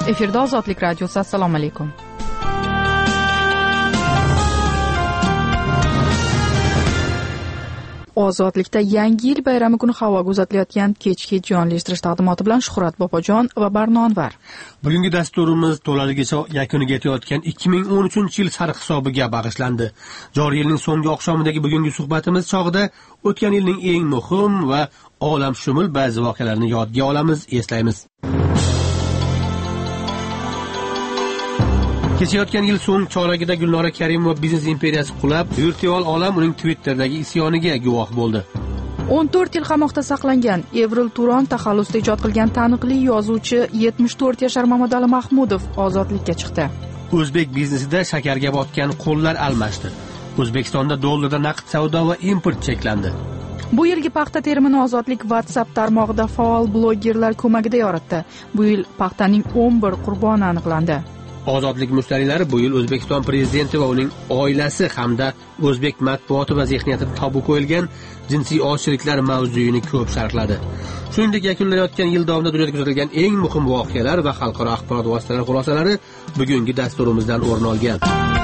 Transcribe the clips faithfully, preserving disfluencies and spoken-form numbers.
Efirda Ozodlik radiosi. Assalomu alaykum. Ozodlikda yangi yil bayrami kuni havoga uzatilayotgan kechki jonli eshittirish taqdimoti bilan Shuhrat Bobojon va Barno Anvar. Bugungi dasturimiz to'laligicha yakuniga yetayotgan ikki ming o'n uchinchi yil sarhisobiga bag'ishlandi. Joriy yilning so'nggi oqshomidagi bugungi suhbatimiz chog'ida o'tgan yilning eng muhim va olamshumul ba'zi voqealarni yodga olamiz, eslaymiz. Kechayotgan yil so'ng choragida Gulnora Karimova biznes imperiyasi qulab, virtual olam uning Twitter'dagi isyoniga guvoh bo'ldi. o'n to'rt yil qamoqda saqlangan Evril Turon taxallusda ijod qilgan taniqli yozuvchi yetmish to'rt yashar Mamadali Mahmudov ozodlikka chiqdi. O'zbek biznesida shakarga botgan qo'llar almashdi. O'zbekistonda dollarda naqd savdo va import cheklandi. Bu yilgi paxta terimini Ozodlik WhatsApp tarmog'ida faol blogerlar ko'magida yoritdi. Bu yil paxtaning o'n bir qurboni aniqlandi. Ozodlik mushtariylari bu yil O'zbekiston prezidenti va uning oilasi hamda o'zbek matbuoti va zihniyatida tabu qo'yilgan jinsiy ozchiliklar mavzuyini ko'p sharhladi. Shuningdek, yakunlanayotgan yil davomida dunyoda kuzatilgan eng muhim voqealar va xalqaro axborot vositalari xulosalari bugungi dasturimizdan o'rin olgan.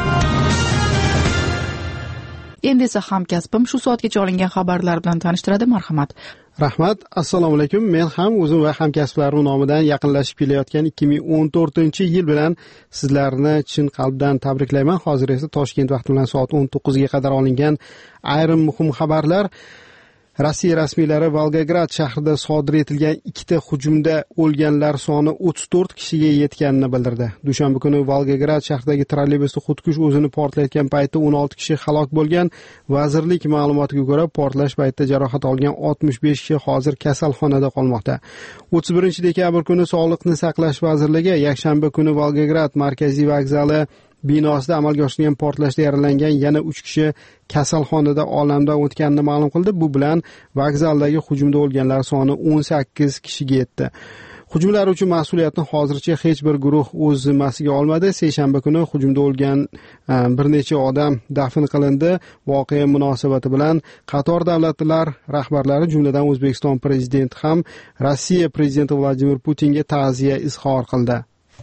Endi esa hamkasbim shu soatgacha olingan xabarlar bilan tanishtiradi. Marhamat. Rahmat. Assalomu alaykum. Men ham o'zim va hamkasblarim nomidan yaqinlashib kelayotgan ikki ming o'n to'rtinchi yil bilan sizlarni chin qalbdan tabriklayman. Hozir esa Toshkent vaqti bilan soat o'n to'qqizga qadar olingan ayrim muhim xabarlar. Rossiya rasmiylari Volgograd shahrida sodir etilgan ikkita hujumda o'lganlar soni o'ttiz to'rt kishiga yetganini bildirdi. Dushanba kuni Volgograd shahridagi trolleybusda xudkush o'zini portlatgan paytda o'n olti kishi halok bo'lgan. Vazirlik ma'lumotiga ko'ra, portlash paytida jarohat olgan oltmish besh kishi hozir kasalxonada qolmoqda. o'ttiz birinchi dekabr kuni Sog'liqni saqlash vazirligi yakshanba kuni Volgograd markaziy vokzali binosida amalga oshirilgan portlashda yaralangan yana uch kishi kasalxonada olamdan o'tganini ma'lum qildi. Bu bilan vokzaldagi hujumda o'lganlar soni o'n sakkiz kishiga yetdi. Hujumlar uchun mas'uliyatni hozircha hech bir guruh o'z zimmasiga olmadi. Seshanba kuni hujumda o'lgan bir necha odam dafn qilindi. Voqea munosabati bilan qator davlatlar rahbarlari, jumladan O'zbekiston prezidenti ham Rossiya prezidenti Vladimir Putinga ta'ziya izhor qildi.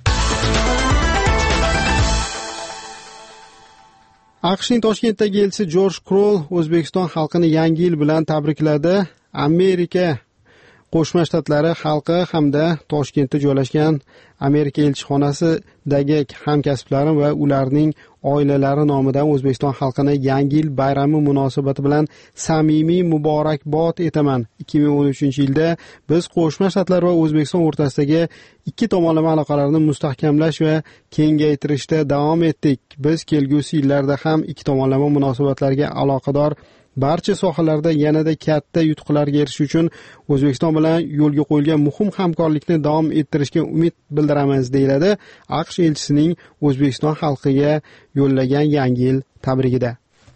AQShning Toshkentdagi elchisi Jorj Kroll O'zbekiston xalqini yangi yil bilan tabrikladi. Amerika Qo'shma Shtatlari xalqi hamda Toshkentda joylashgan Amerika elchixonasidagi hamkasblarim va ularning oilalari nomidan O'zbekiston xalqini yangi yil bayrami munosabati bilan samimiy muborakbod etaman. ikki ming o'n uchinchi yilda biz Qo'shma Shtatlar va O'zbekiston o'rtasidagi ikki tomonlama aloqalarni mustahkamlash va kengaytirishda davom etdik. Biz kelgusi yillarda ham ikki tomonlama munosabatlarga aloqador barcha sohalarda yanada katta yutuqlarga erishish uchun O'zbekiston bilan yo'lga qo'yilgan muhim hamkorlikni davom ettirishga umid bildiramiz, deyiladi AQSh elchisining O'zbekiston xalqiga yo'llagan yangi yil tabrigida.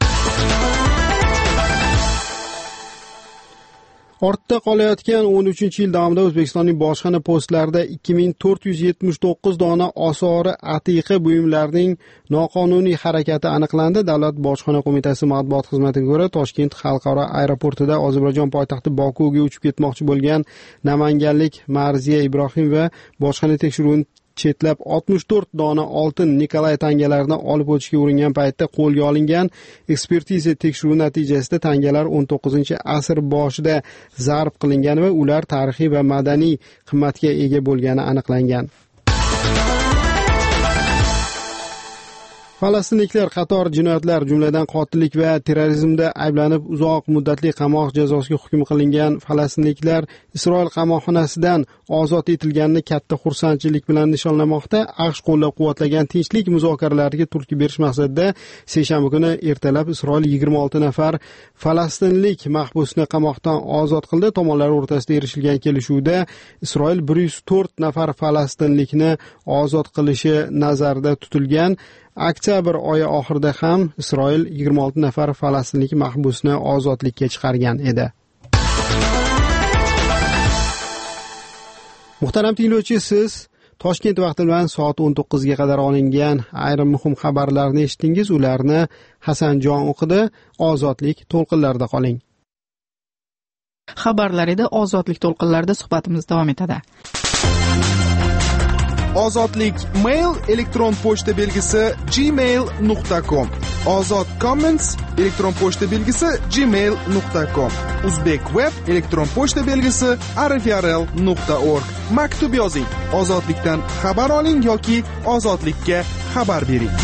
Ortda qolayotgan o'n uchinchi yil davomida O'zbekistonning bojxona postlarida ikki ming to'rt yuz yetmish to'qqiz dona osori atiqa buyumlarning noqonuniy harakati aniqlandi. Davlat bojxona qo'mitasi matbuot xizmatiga ko'ra, Toshkent xalqaro aeroportida Ozarbayjon poytaxti Bokuga uchib ketmoqchi bo'lgan namanganlik Marziya Ibrohim va bojxona tekshiruvini chetlab oltmish to'rt dona oltin Nikolay tangalarini olib o'tishga uringan paytda qo'lga olingan. Ekspertiza tekshiruvi natijasida tangalar o'n to'qqizinchi asr boshida zarb qilingan va ular tarixiy va madaniy qimmatga ega bo'lgani aniqlangan. Falastinliklar qator jinoyatlar, jumladan qotillik va terrorizmda ayblanib uzoq muddatli qamoq jazosiga hukm qilingan falastinliklar Isroil qamoqxonasidan ozod etilganini katta xursandchilik bilan nishonlamoqda. AQSh qo'llab-quvvatlagan tinchlik muzokaralariga turtki berish maqsadida seshanba kuni ertalab Isroil yigirma olti nafar falastinlik mahbusni qamoqdan ozod qildi. Tomonlar o'rtasida erishilgan kelishuvda Isroil bir yuz to'rt nafar falastinlikni ozod qilishi nazarda tutilgan. Oktyabr oyi oxirida ham Isroil yigirma olti nafar falastinlik mahbusni ozodlikka chiqargan edi. Muhtaram tinglovchi, siz Toshkent vaqti bilan soat o'n to'qqizga qadar olingan ayrim muhim xabarlarni eshitdingiz. Ularni Hasanjon o'qidi. Ozodlik to'lqinlarida qoling. Xabarlar edi. Ozodlik to'lqinlarida suhbatimiz davom etadi. Ozodlik mail elektron pochta belgisi gmail nuqta com. Ozod comments elektron pochta belgisi gmail nuqta com. Uzbek web elektron pochta belgisi arifyarel nuqta org. Maktub yozing. Ozodlikdan xabar oling yoki ozodlikka xabar bering.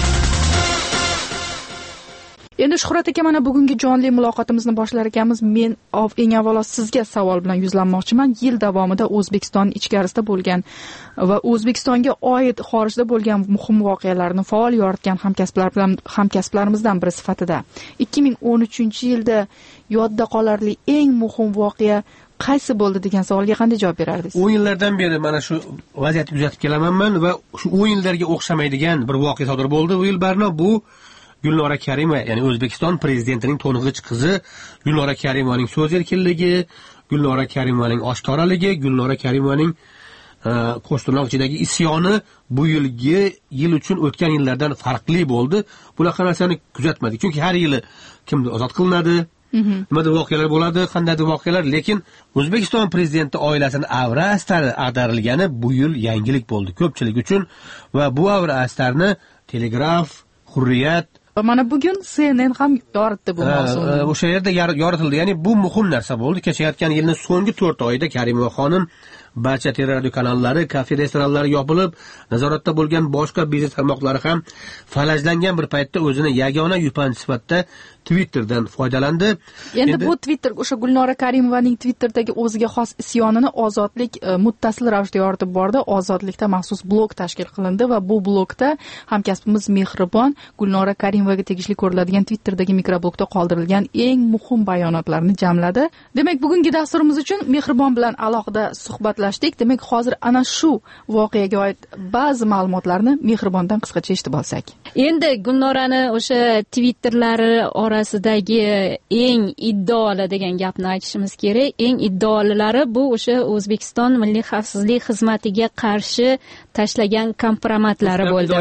Endi Shuhrat aka, mana bugungi jonli muloqotimizni boshlar ekanmiz. Men eng avvalo sizga savol bilan yuzlanmoqchiman. Yil davomida O'zbekiston ichkarisida bo'lgan va O'zbekistonga oid xorijda bo'lgan muhim voqealarni faol yoritgan hamkasblar bilan hamkasblarimizdan biri sifatida ikki ming o'n uchinchi yilda yodda qolarli eng muhim voqea qaysi bo'ldi degan savolga qanday javob berardingiz? o'n yillardan beri mana shu vaziyatni kuzatib kelaman va shu o'n yillarga o'xshamaydigan bir voqea sodir bo'ldi. Bu yil Barno bu Gulnora Karimova, ya'ni O'zbekiston prezidentining to'ng'ich qizi Gulnora Karimovaning so'z erkinligi, Gulnora Karimovaning oshkoraligi, Gulnora Karimovaning Qo'shtirnoq ichidagi isyoni bu yilgi yil uchun o'tgan yillardan farqli bo'ldi. Bunaqa narsani kuzatmadik. Chunki har yili kimdir ozod qilinadi, nimadir voqealar bo'ladi, qandaydir voqealar, lekin O'zbekiston prezidenti oilasini avra astari ag'darilgani bu yil yangilik bo'ldi ko'pchilik uchun va bu avra astarni Telegraf, Hurriyat mana bugun C N N ham yoritdi bu mavzuni. O'sha yerda yoritildi. Ya'ni bu muhim narsa bo'ldi. Kechayotgan yilning so'nggi to'rt oyida Karimova xonim barcha teleradio kanallari, kafe, restoranlari yopilib, nazoratda bo'lgan boshqa biznes tarmoqlari ham falajlangan bir paytda o'zini yagona yupanchi sifatida Twitterdan foydalandi. Endi bu Twitter o'sha Gulnora Karimovaning Twitterdagi o'ziga xos isyonini Ozodlik muttasil ravishda yoritib bordi. Ozodlikda maxsus blog tashkil qilindi va bu blogda hamkasbimiz Mehribon Gulnora Karimovaga tegishli ko'riladigan Twitterdagi mikroblogda qoldirilgan eng muhim bayonotlarni jamladi. Demak, bugungi dasturimiz uchun Mehribon bilan alohida suhbatlashdik. Demak, hozir ana shu voqeaga oid ba'zi ma'lumotlarni Mehribondan qisqacha eshitib olsak. Endi Gulnorani o'sha Twitterlari orasidagi eng iddaoli degan gapni aytishimiz kerak. Eng iddaolilari bu o'sha O'zbekiston Milliy xavfsizlik xizmatiga qarshi tashlagan kompromatlari bo'ldi.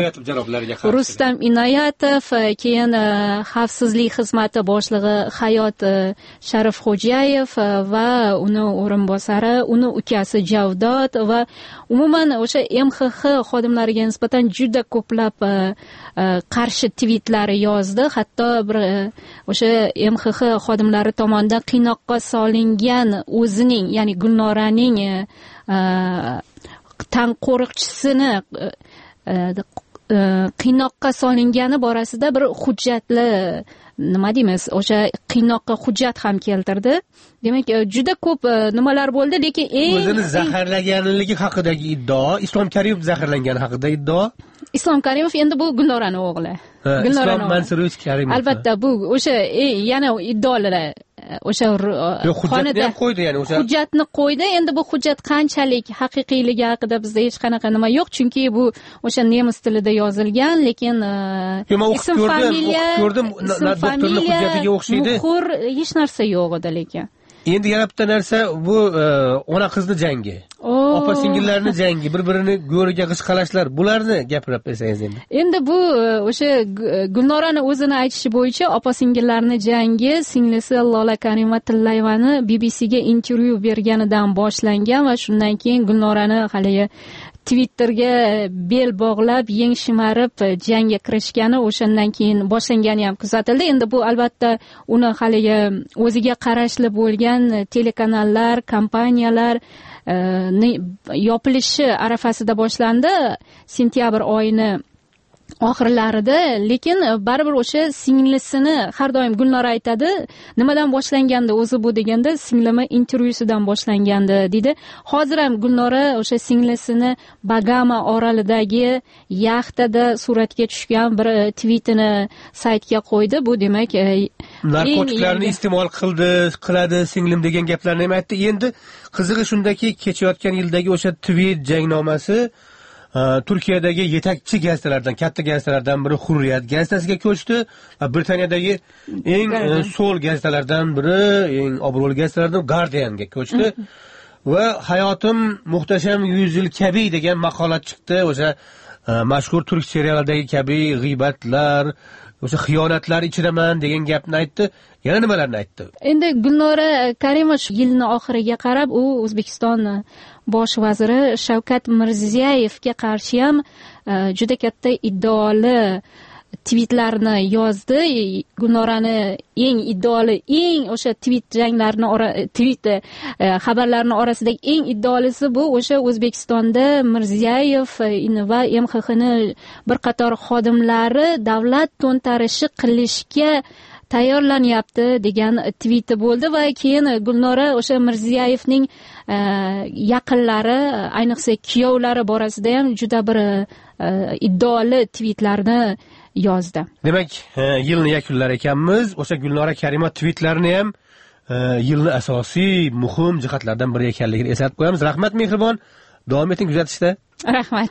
Rustam Inoyatov, keyin xavfsizlik xizmati boshlig'i Hayot Sharifxo'jayev va uni o'rinbosari, uni ukasi Javdod va umuman o'sha M X X xodimlariga nisbatan juda ko'plab qarshi tweetlar yozdi. Hatto bir o'sha M X X xodimlari tomonidan qiynoqqa solingan o'zining, ya'ni Gulnoraning tan qo'riqchisini qiynoqqa solingani borasida bir hujjatli, nima deymiz, o'sha qiynoqqa hujjat ham keltirdi. Demak, juda ko'p nimalar bo'ldi, lekin eng o'zini zaharlaganligi haqidagi iddao, Islom Karimov zaharlangani haqida iddao. Islom Karimov endi bu Gulnoraning o'g'li. Islom Mansurovich Karimov. Albatta, bu o'sha yana iddaolar o'sha hujjatni ham qo'ydi, ya'ni o'sha hujjatni qo'ydi. Endi bu hujjat qanchalik haqiqiyligi haqida bizda hech qanaqa nima yo'q, chunki bu o'sha nemis tilida yozilgan, lekin ism familiya, ko'rdim, doktorning hujjatiga o'xshaydi. Muhur hech narsa yo'q edi lekin. Endi yana bitta narsa, bu ona qizni jangi. Opa singillarning jangi, bir-birini go'riga g'ishqalashlar, bularni gapirib bersangiz endi. Endi bu o'sha Gulnorani o'zini aytishi bo'yicha opa singillarning jangi singlisi Lola Karimova Tillayevani B B C ga intervyu berganidan boshlangan va shundan keyin Gulnorani haligi Twitterga bel bog'lab, yeng shimarib jangga kirishgani o'shandan keyin boshlangani ham kuzatildi. Endi bu albatta uni haligi o'ziga qarashli bo'lgan telekanallar, kompaniyalar yopilishi arafasida boshlandi sentyabr oyini oxirlarida, lekin baribir o'sha singlisini har doim Gulnora aytadi, nimadan boshlanganda o'zi bu deganda singlimi intervyusidan boshlangandi deydi. Hozir ham Gulnora o'sha singlisini Bagama orolidagi yaxtada suratga tushgan bir tweetini saytga qo'ydi. Bu demak narkotiklarni iste'mol qildi, qiladi singlim degan gaplarni ham aytdi. Endi qizig'i shundaki, kechayotgan yildagi o'sha tweet jangnomasi Turkiyadagi yetakchi gazetalardan, katta gazetalardan biri Hurriyat gazetasiga ko'chdi va Britaniyadagi eng so'l gazetalardan biri, eng obro'li gazetalardan Guardian'ga ko'chdi va Hayotim muhtasham yuz yil kabi degan maqola chiqdi. O'sha mashhur turk serialidagi kabi g'iybatlar, o'sha xiyonatlar ichidaman degan gapni aytdi. Yana nimalarni aytdi? Endi Gulnora Karimova shu yilning oxiriga qarab u O'zbekiston bosh vaziri Shavkat Mirziyoyevga qarshi ham juda katta iddaoli tweetlarni yozdi. Gulnorani eng iddaoli, eng o'sha tweet janglarini tweet xabarlarning orasidagi eng iddaolisi bu o'sha O'zbekistonda Mirziyoyev va M X X ni bir qator xodimlari davlat to'ntarishi qilishga tayyorlanyapti degan tweeti bo'ldi va keyin Gulnora o'sha Mirziyoyevning yaqinlari, ayniqsa kuyovlari borasida ham juda bir iddaoli tweetlarni yozdi. Demak, yilni yakunlar ekanmiz. O'sha Gulnora Karimova tweetlarini ham yilni asosiy muhim jihatlaridan biri ekanligini eslatib qo'yamiz. Rahmat Mehribon, davom eting kuzatishda. Rahmat.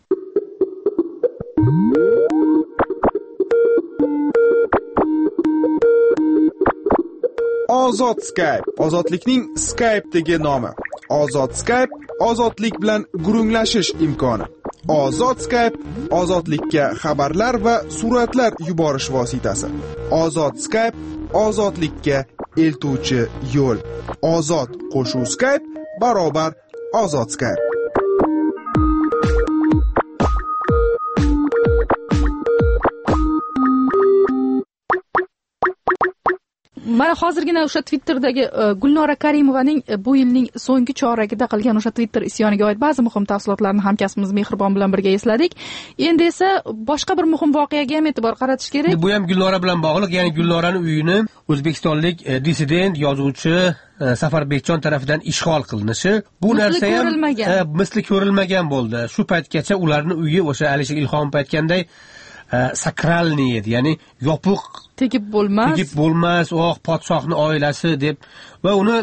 Ozod Skype, ozodlikning Skype'dagi nomi. Ozod Skype, ozodlik bilan gurunglashish imkoni. Ozod Skype, ozodlikka xabarlar va suratlar yuborish vositasi. Ozod Skype, ozodlikka eltuvchi yo'l. Ozod qo'shuv Skype barobar ozod Skype. Mana hozirgina o'sha Twitter'dagi Gulnora Karimovaning bu yilning so'nggi choragida qilgan o'sha Twitter isyoniga oid ba'zi muhim tafsilotlarni hamkasbimiz Mehribon bilan birga esladik. Endi esa boshqa bir muhim voqeaga ham e'tibor qaratish kerak. Bu ham Gulnora bilan bog'liq, ya'ni Gulnoraning uyini o'zbekistonlik dissident yozuvchi Safar Bekjon tomonidan ishg'ol qilinishi. Bu narsa ham misli ko'rilmagan bo'ldi. Shu paytgacha ularning uyi o'sha Alisher Ilhomov aytganday sakralniy edi, ya'ni yopiq, tegib bo'lmas, tegib bo'lmas, oh podshohning oilasi deb va uni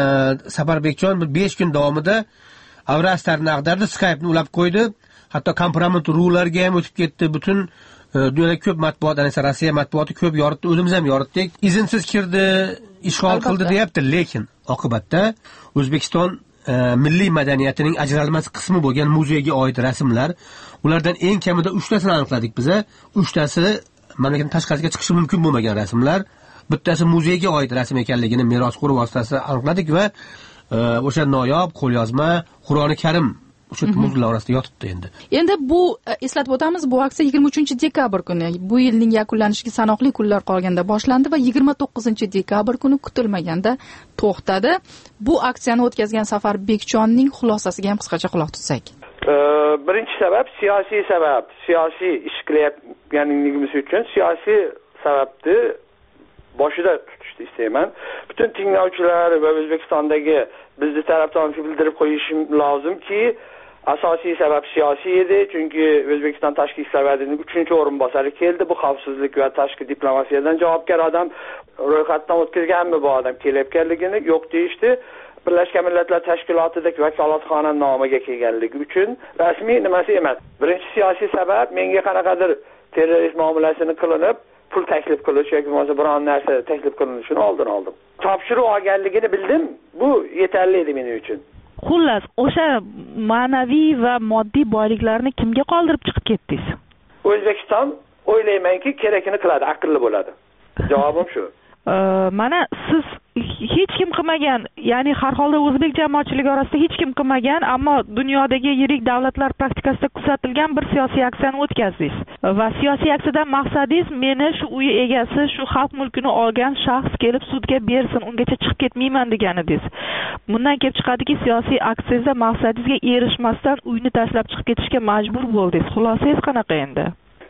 Safar Bekjon besh kun davomida Avrastarni ag'dardi, Skype'ni ulab qo'ydi, hatto kompromit rularga ham o'tib ketdi. Butun dunyoda ko'p matbuot, ayniqsa Rossiya matbuoti ko'p yoritdi, o'zimiz ham yoritdik. Izinsiz kirdi, ishg'ol qildi deyapti, lekin oqibatda O'zbekiston milliy madaniyatining ajralmas qismi bo'lgan muzeyga oid rasmlar, ulardan eng kamida uchtasini aniqladik biz. Uchtasi mamlakatning tashqarisiga chiqishi mumkin bo'lmagan rasmlar, bittasi muzeyga oid rasm ekanligini merosxo'r vositasida aniqladik va o'sha noyob qo'lyozma Qur'oni Karim o'sha muzlar orasida yotibdi endi. Endi bu eslatib o'tamiz, bu aksiya yigirma uchinchi dekabr kuni, bu yilning yakunlanishiga sanoqli kunlar qolganda boshlandi va yigirma to'qqizinchi dekabr kuni kutilmaganda to'xtadi. Bu aksiyani o'tkazgan Safar Bekjonning xulosasiga ham qisqacha quloq tutsak. Birinchi sabab siyosiy sabab, siyosiy ish qilayotganligimiz uchun siyosiy sababni boshida tutishni istayman. Butun tinglovchilar va O'zbekistondagi bizni tarafdan bildirib qo'yishim lozimki, asosiy sabab siyosiy edi, chunki O'zbekiston tashqi ishlar vazirining uchinchi o'rinbosari keldi. Bu xavfsizlik va tashqi diplomatiyadan javobgar odam, ro'yxatdan o'tkazganmi bu odam kelayotganligini yo'q deyishdi. Birlashgan Millatlar Tashkilotidagi vakolatxona nomiga kelganligi uchun rasmiy nimasi emas. Birinchi siyosiy sabab, menga qanaqadir terrorist muomalasini qilinib, pul taklif qilish yoki bo'lmasa biron narsa taklif qilinishini oldin oldim. Topshiriq olganligini bildim. Bu yetarli edi men uchun. Xullas, o'sha ma'naviy va moddiy boyliklarni kimga qoldirib chiqib ketdingiz? O'zbekiston o'ylaymanki, kerakini qiladi, aqlli bo'ladi. Javobim shu. Mana siz hech kim qilmagan, ya'ni har holda o'zbek jamoatchiligi orasida hech kim qilmagan, ammo dunyodagi yirik davlatlar praktikasida kuzatilgan bir siyosiy aksiyani o'tkazdingiz. Va siyosiy aksiyadan maqsadingiz meni shu uy egasi, shu xalq mulkini olgan shaxs kelib sudga bersin, ungacha chiqib ketmayman deganidingiz. Bundan kelib chiqadiki, siyosiy aksiyada maqsadingizga erishmasdan uyni tashlab chiqib ketishga majbur bo'ldingiz. Xulosangiz qanaqa endi?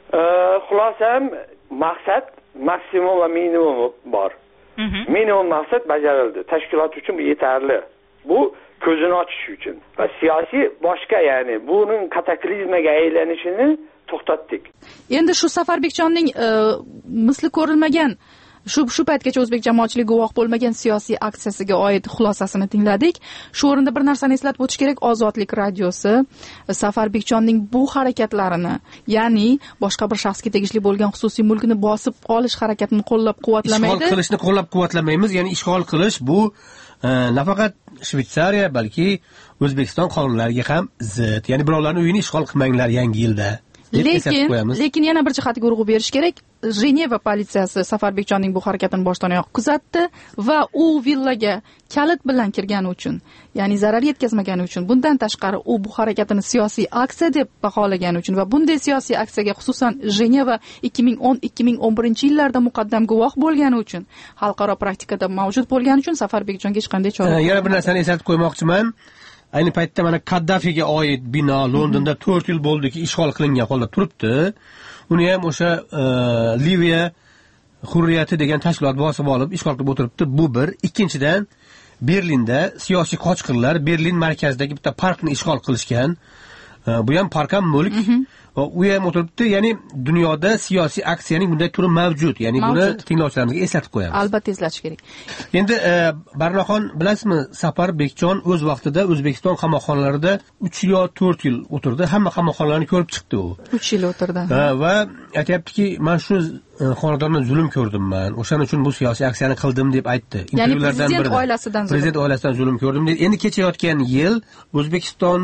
Xulosam, maqsad maksimum va minimum bor. Minimum maqsad bajarildi. Tashkilot uchun bu yetarli. Bu ko'zini ochish uchun. Va siyosiy boshqa, ya'ni buning kataklizmaga aylanishini to'xtatdik. Endi shu Safar Bekjonning misli ko'rilmagan, shu shu paytgacha o'zbek jamoatchiligi guvoh bo'lmagan siyosiy aksiyasiga oid xulosasini tingladik. Shu o'rinda bir narsani eslatib o'tish kerak, Ozodlik radiosi Safar Bekjonning bu harakatlarini, ya'ni boshqa bir shaxsga tegishli bo'lgan xususiy mulkni bosib olish harakatini qo'llab-quvvatlamaydi. Ishg'ol qilishni qo'llab-quvvatlamaymiz, ya'ni ishg'ol qilish bu nafaqat Shveysariya, balki O'zbekiston qonunlariga ham zid. Ya'ni birovlarning uyini ishg'ol qilmanglar yangi yilda. lekin lekin yana bir jihatga urg'u berish kerak. Jeneva politsiyasi Safarbekjonning bu harakatini boshdan oyoq kuzatdi va u villaga kalit bilan kirgani uchun, ya'ni zarar yetkazmagani uchun, bundan tashqari u bu harakatini siyosiy aksiya deb baholagani uchun va bunday siyosiy aksiyaga xususan Jeneva ikki ming o'n ikki ming o'n birinchi yillarda muqaddam guvoh bo'lgani uchun, xalqaro praktikada mavjud bo'lgani uchun Safarbekjonga hech qanday chora. Yana bir narsani eslatib qo'ymoqchiman. Ayni paytda mana Kaddafiga oid bino Londonda to'rt yil bo'ldiki ishg'ol qilingan holda turibdi. Uni ham o'sha Liviya hurriyati degan tashkilot bosib olib ishg'ol qilib o'tiribdi. Bu bir. Ikkinchidan, Berlinda siyosiy qochqinlar Berlin markazidagi bitta parkni ishg'ol qilishgan. Bu ham park ham mulk. Va u ham o'tiribdi, ya'ni dunyoda siyosiy aksiyaning bunday turi mavjud. Ya'ni buni tinglovchilarimizga eslatib qo'yamiz. Albatta eslatish kerak. Endi Barnoxon, bilasizmi, Safarbekjon o'z vaqtida O'zbekiston qamoqxonalarida uch yo to'rt yil o'tirdi. Hamma qamoqxonalarni ko'rib chiqdi u. uch yil o'tirdi. Va aytayaptiki, men shu xonadondan zulm ko'rdimman. O'shaning uchun bu siyosiy aksiyani qildim deb aytdi. Ya'ni prezident oilasidan zulm. Prezident oilasidan zulm ko'rdim dedi. Endi kechayotgan yil O'zbekiston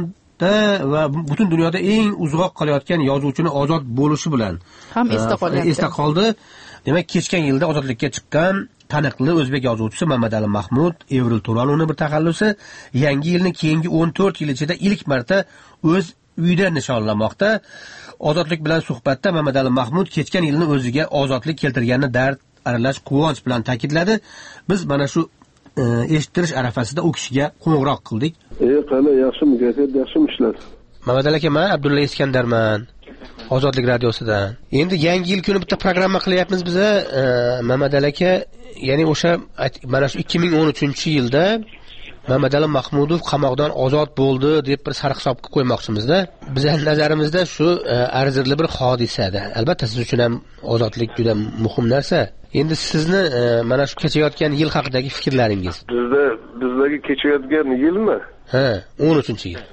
va butun dunyoda eng uzoq qolayotgan yozuvchini ozod bo'lishi bilan ham esda qolyapti. Esda qoldi. Demak, kechgan yilda ozodlikka chiqqan taniqli o'zbek yozuvchisi Mamadali Mahmud, Evril To'ralovning bir taxallusi yangi yilni keyingi o'n to'rt yil ichida ilk marta o'z uyida nishonlamoqda. Ozodlik bilan suhbatda Mamadali Mahmud kechgan yilni o'ziga ozodlik keltirganini dard aralash quvonch bilan ta'kidladi. Biz mana shu eshittirish arafasida u kishiga qo'ng'iroq qildik. "Ey, qani, yaxshimi? Gazet yaxshimi ishlar?" Mamadali aka, men Abdulla Iskandarman. Ozodlik radiosidan. Endi yangi yil kuni bitta programma qilyapmiz biz. Mamadali aka, ya'ni o'sha mana shu ikki ming o'n uchinchi yilda Mamadali Mahmudov qamoqdan ozod bo'ldi deb bir sarhisobga qo'ymoqchimizda. Bizning nazarimizda shu arzirli bir hodisada. Albatta siz uchun ham ozodlik juda muhim narsa. Endi sizni mana shu kechayotgan yil haqidagi fikrlaringiz. Bizda bizdagi kechayotgan yilmi? Ha, o'n uchinchi yil.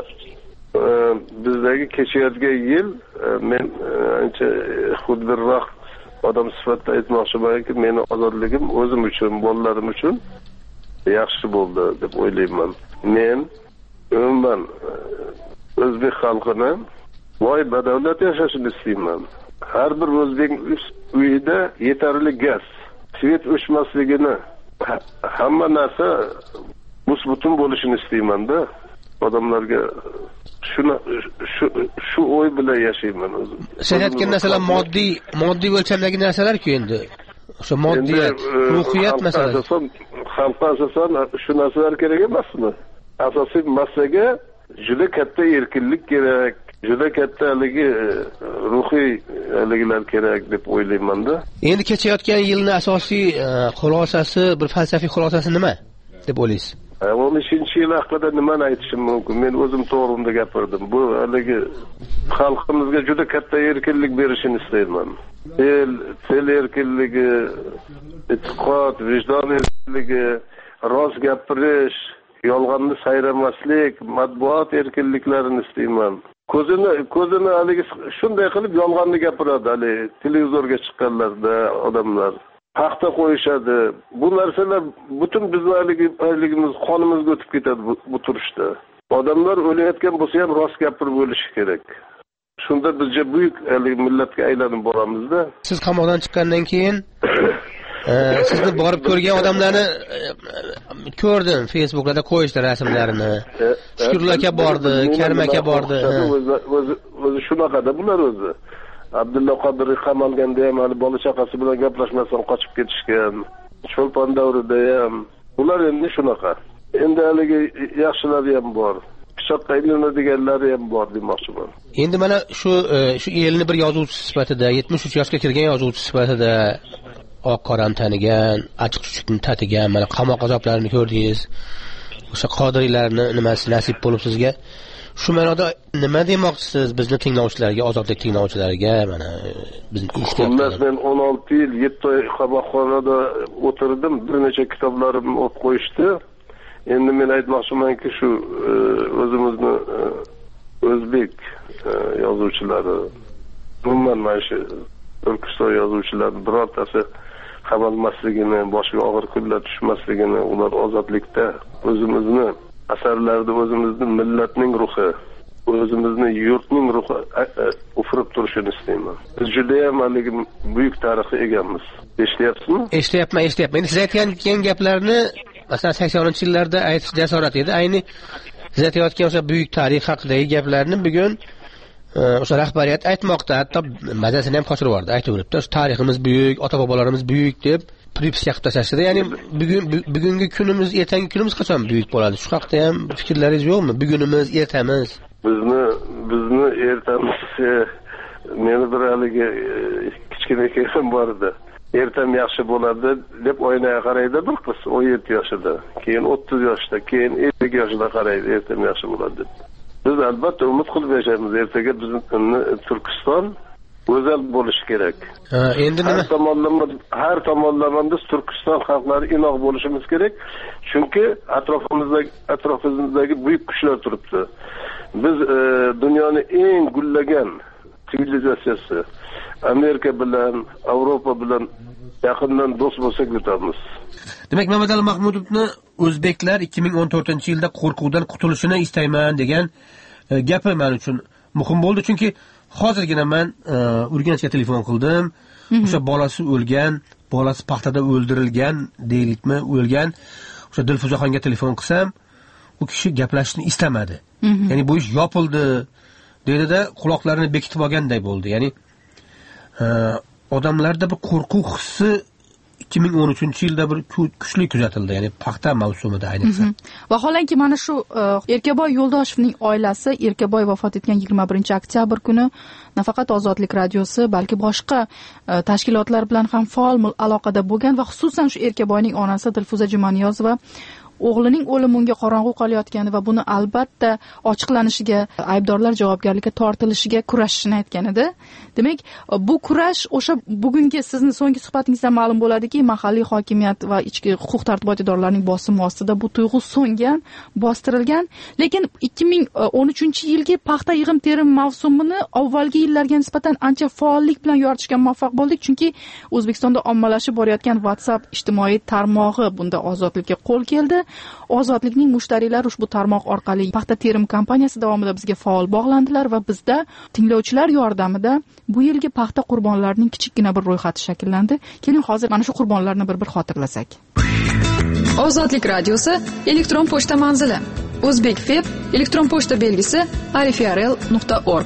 Bizdagi kechayotgan yil men ancha xudbinroq odam sifatida aytmoqchimanki, meni ozodligim o'zim uchun, bolalarim uchun yaxshi bo'ldi deb o'ylayman. Men umuman o'zbek xalqini voy badavlat yashashini istayman. Har bir o'zbek uyida yetarli gaz, svet o'chmasligini, hamma narsa bus-butun bo'lishini istayman-da. Odamlarga shuni shu shu o'y bilan yashayman o'zim. Siz aytgan narsalar moddiy, moddiy o'lchamdagi narsalar-ku endi. O'sha moddiyat, ruhiyat masalasi. Xalqqa asosan shu narsalar kerak emasmi? Asosiy masalaga juda katta erkinlik kerak, juda katta haligi ruhiy haliglar kerak deb o'ylayman-da. Endi kechayotgan yilning asosiy xulosasi, bir falsafiy xulosasi nima deb o'ylaysiz? o'n beshinchi yil haqida nimani aytishim mumkin? Men o'zim to'g'rimda gapirdim. Bu haligi xalqimizga juda katta erkinlik berishini istayman. El, til erkinligi, e'tiqod, vijdon erkinligi, rost gapirish, yolg'onni sayramaslik, matbuot erkinliklarini istayman. Ko'zini ko'zini haligi shunday qilib yolg'onni gapiradi, hali televizorga chiqqanlarda odamlar paxta qo'yishadi. Bu narsalar butun bizlarligimiz qonimizga o'tib ketadi bu, bu turishda. Odamlar o'layotgan bo'lsa ham rost gapirib o'lishi kerak. Shunda bizga buyuk millatga aylanib boramizda. Siz qamoqdan chiqqandan keyin sizni borib ko'rgan odamlarni ko'rdim, Facebook'da qo'yishdi rasmlarini. Shukurlar aka bordi, Karim aka bordi. O'zi o'zi shunaqada bular o'zi. Abdulla Qodiriy qamalganda ham hali bola chaqasi bilan gaplashmasdan qochib ketishgan. Cho'lpon davrida ham ular endi shunaqa. Endi haligi yaxshilari ham bor. Pichoqqa ilinadiganlari ham bor demoqchiman. Endi mana shu shu elni bir yozuvchi sifatida, yetmish uch yoshga kirgan yozuvchi sifatida oq qorani tanigan, achchiq chuchukni tatigan, mana qamoq azoblarini ko'rdingiz. O'sha Qodiriylarni nimasi nasib bo'lib sizga? Shu ma'noda nima demoqchisiz bizning tinglovchilarga, ozodlik tinglovchilariga? Mana bizni eshitganlar. Men o'n olti yil, yetti oy qamoqxonada o'tirdim, bir necha kitoblarimni o'qib qo'yishdi. Endi men aytmoqchimanki, shu o'zimizni o'zbek yozuvchilari, umuman mana shu Turkiston yozuvchilari birortasi qamalmasligini, boshiga og'ir kunlar tushmasligini, ular ozodlikda o'zimizni asarlarda o'zimizning millatning ruhi, o'zimizni yurtning ruhi ufurib turishini istayman. Biz juda ham haligi buyuk tarixga egamiz. Eshityapsizmi? Eshityapman, eshityapman. Endi siz aytgan gaplarni masalan saksoninchi yillarda aytish jasorat edi. Ayni siz aytayotgan o'sha buyuk tarix haqidagi gaplarni bugun o'sha rahbariyat aytmoqda, hatto mazasini ham qochirib yubordi, aytaveribdi. Tariximiz buyuk, ota-bobolarimiz buyuk deb pripiska qilib tashlashdi. Ya'ni bugun bugungi kunimiz, ertangi kunimiz qachon buyuk bo'ladi? Shu haqda ham fikrlaringiz yo'qmi? Bugunimiz, ertamiz. Bizni bizni ertamiz meni bir haligi kichkina kesim bor edi. Ertam yaxshi bo'ladi deb oynaga qaraydi bir qiz o'n yetti yoshida, keyin o'ttiz yoshda, keyin ellik yoshida qaraydi, ertam yaxshi bo'ladi deb. Biz albatta umid qilib yashaymiz. Ertaga bizning Turkiston go'zal bo'lishi kerak. Ha, endi nima? Har tomonlama har tomonlama biz Turkiston xalqlari inoq bo'lishimiz kerak. Chunki atrofimizdagi atrofimizdagi buyuk kuchlar turibdi. Biz e, dunyoning eng gullagan sivilizatsiyasi Amerika bilan, Yevropa bilan yaqindan do'st bo'lsak yutamiz. Demak, Mamadali Mahmudovni o'zbeklar ikki ming o'n to'rtinchi yilda qo'rquvdan qutulishini istayman degan e, gapi men uchun muhim bo'ldi, chunki hozirgina men e, Urganchga telefon qildim. O'sha bolasi o'lgan, bolasi paxtada o'ldirilgan, deylikmi, o'lgan. O'sha Dilfuzaxonga telefon qilsam, u kishi gaplashishni istamadi. Ya'ni bu ish yopildi dedi-da, quloqlarini bekitib olganday bo'ldi. Ya'ni e, odamlarda bir qo'rquv hissi ikki ming o'n uchinchi yilda bir kuchli kuzatildi, ya'ni paxta mavsumida ayniqsa. Vaholanki mana shu Erkaboy Yo'ldoshevning oilasi Erkaboy vafot etgan yigirma birinchi oktyabr kuni nafaqat Ozodlik radiosi, balki boshqa tashkilotlar bilan ham faol aloqada bo'lgan va xususan shu Erkaboyning onasi Dilfuza Jumaniyozova o'g'lining o'limi unga qorong'u qolayotgani va buni albatta ochiqlanishiga, aybdorlar javobgarlikka tortilishiga kurashishini aytgan edi. Demak, bu kurash o'sha bugungi sizni so'nggi suhbatingizdan ma'lum bo'ladiki, mahalliy hokimiyat va ichki huquq tartibot idoralarining bosimi ostida bu tuyg'u so'ngan, bostirilgan. Lekin ikki ming o'n uchinchi yilgi paxta yig'im-terim mavsumini avvalgi yillarga nisbatan ancha faollik bilan yoritishga muvaffaq bo'ldik, chunki O'zbekistonda ommalashib borayotgan WhatsApp ijtimoiy tarmog'i bunda ozodlikka qo'l keldi. Ozodlikning mushtariylari ushbu tarmoq orqali paxta terim kampaniyasi davomida bizga faol bog'landilar va bizda tinglovchilar yordamida bu yilgi paxta qurbonlarining kichikgina bir ro'yxati shakllandi. Keling hozir mana shu qurbonlarni bir-bir xotirlasak. Ozodlik radiosi elektron pochta manzili: Uzbekfeb elektron pochta belgisi arifiarel nuqta org.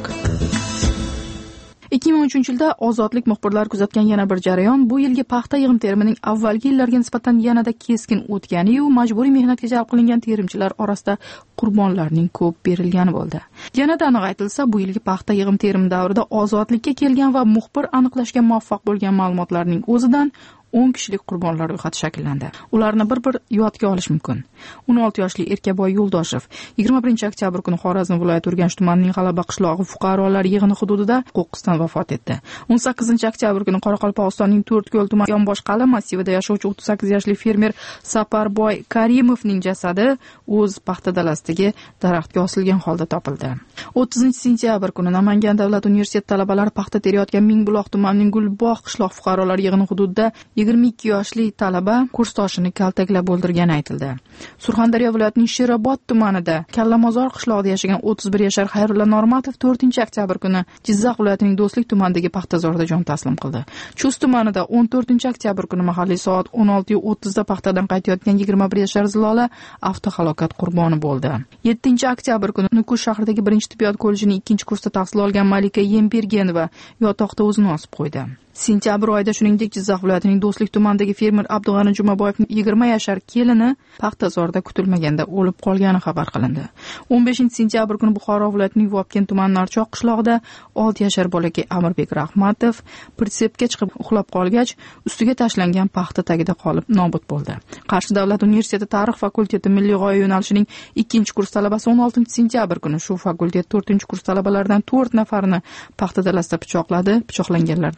ikki ming o'n uchinchi yilda Ozodlik muxbirlari kuzatgan yana bir jarayon bu yilgi paxta yig'im terimining avvalgi yillarga nisbatan yanada keskin o'tgani-yu majburiy mehnatga jalb qilingan terimchilar orasida qurbonlarning ko'p berilgani bo'ldi. Yanada aniq aytilsa, bu yilgi paxta yig'im terim davrida ozodlikka kelgan va muxbir aniqlashga muvaffaq bo'lgan ma'lumotlarning o'zidan o'n kishilik qurbonlar ro'yxati shakllandi. Ularni bir-bir yodga olish mumkin. o'n olti yoshli Erkaboy Yo'ldoshev yigirma birinchi oktyabr kuni Xorazm viloyati Urganch tumanining G'alaba qishlog'i fuqarolar yig'ini hududida qo'qqisdan vafot etdi. o'n sakkizinchi oktyabr kuni Qoraqalpog'istonning To'rtko'l tumani Yonbosh qal'a massivida yashovchi o'ttiz sakkiz yoshli fermer Saparboy Karimovning jasadi o'z paxta dalasidagi daraxtga osilgan holda topildi. o'ttizinchi sentyabr kuni Namangan davlat universiteti talabalari paxta terayotgan Mingbuloq tumanining Gulbog' qishloq fuqarolar yig'ini hududida yigirma ikki yoshli talaba kursdoshini kaltaklab o'ldirgani aytildi. Surxondaryo viloyatining Sherobod tumanida Kallamozor qishlog'ida yashagan o'ttiz bir yashar Xayrulla Normatov to'rtinchi oktyabr kuni Jizzax viloyatining Do'stlik tumanidagi paxtazorda jon taslim qildi. Chust tumanida o'n to'rtinchi oktyabr kuni mahalliy soat o'n olti o'ttizda paxtadan qaytayotgan yigirma bir yashar Zilola avtohalokat qurboni bo'ldi. yettinchi oktyabr kuni Nukus shahridagi birinchi tibbiyot kollejining ikkinchi kursda tahsil olgan Malika Yembergenova yotoqda o'zini osib qo'ydi. Sentyabr oyida shuningdek Jizzax viloyatining Do'stlik tumanidagi fermer Abdug'ani Jumaboyevning yigirma yashar kelini paxtazorda kutilmaganda o'lib qolgani xabar qilindi. o'n beshinchi sentyabr kuni Buxoro viloyatining Vobkent tumani Narchoq qishlog'ida olti yashar bolakay Amirbek Rahmatov pritsepga chiqib uxlab qolgach, ustiga tashlangan paxta tagida qolib nobud bo'ldi. Qarshi davlat universiteti tarix fakulteti milliy g'oya yo'nalishining ikkinchi kurs talabasi o'n oltinchi sentyabr kuni shu fakultet to'rtinchi kurs talabalaridan to'rt nafarini paxta dalasida pichoqladi. Pichoqlanganlardan biri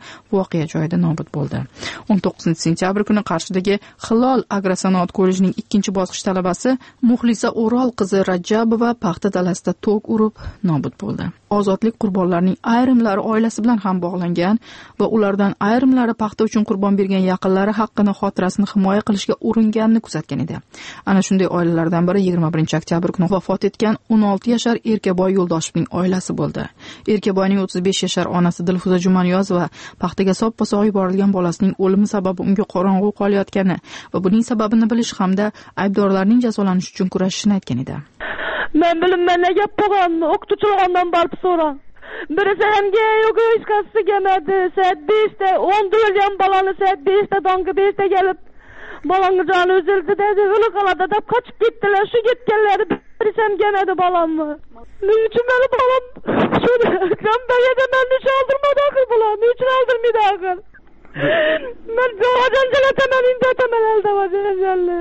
voqea joyida nobud bo'ldi. o'n to'qqizinchi sentyabr kuni Qarshidagi Hilol agrosanoat kollejining ikkinchi bosqich talabasi Muxlisa O'rol qizi Rajabova paxta dalasida tok urib nobud bo'ldi. Ozodlik qurbonlarining ayrimlari oilasi bilan ham bog'langan va ulardan ayrimlari paxta uchun qurbon bergan yaqinlari haqqini, xotirasini himoya qilishga uringanini kuzatgan edi. Ana shunday oilalardan biri yigirma birinchi oktyabr kuni vafot etgan o'n olti yashar Erkaboy Yo'ldoshovning oilasi bo'ldi. Erkaboyning o'ttiz besh yashar onasi Dilfuza Jumaniyozova paxtaga soppa-sog' yuborilgan bolasining o'limi sababi unga qorong'u qolayotgani va buning sababini bilish hamda aybdorlarning jazolanishi uchun kurashishini aytgan edi. Men bilmayman nega bo'lgan, o'qituvchilardan borib so'rang. Birisi hamga yo'q hech qaysi kelmadi. Soat beshda o'n o'lgan bolani soat beshda donga beshda kelib bolamni joni uzildi dedi, o'li qoladi deb qochib ketdilar. Shu ketganlar birisi ham kelmadi bolamni. Men uchun meni bolam shuni kambaga men nechun oldirmadi axir bular, nechun oldirmaydi axir. Men jo'jadan indataman aldavajanlar.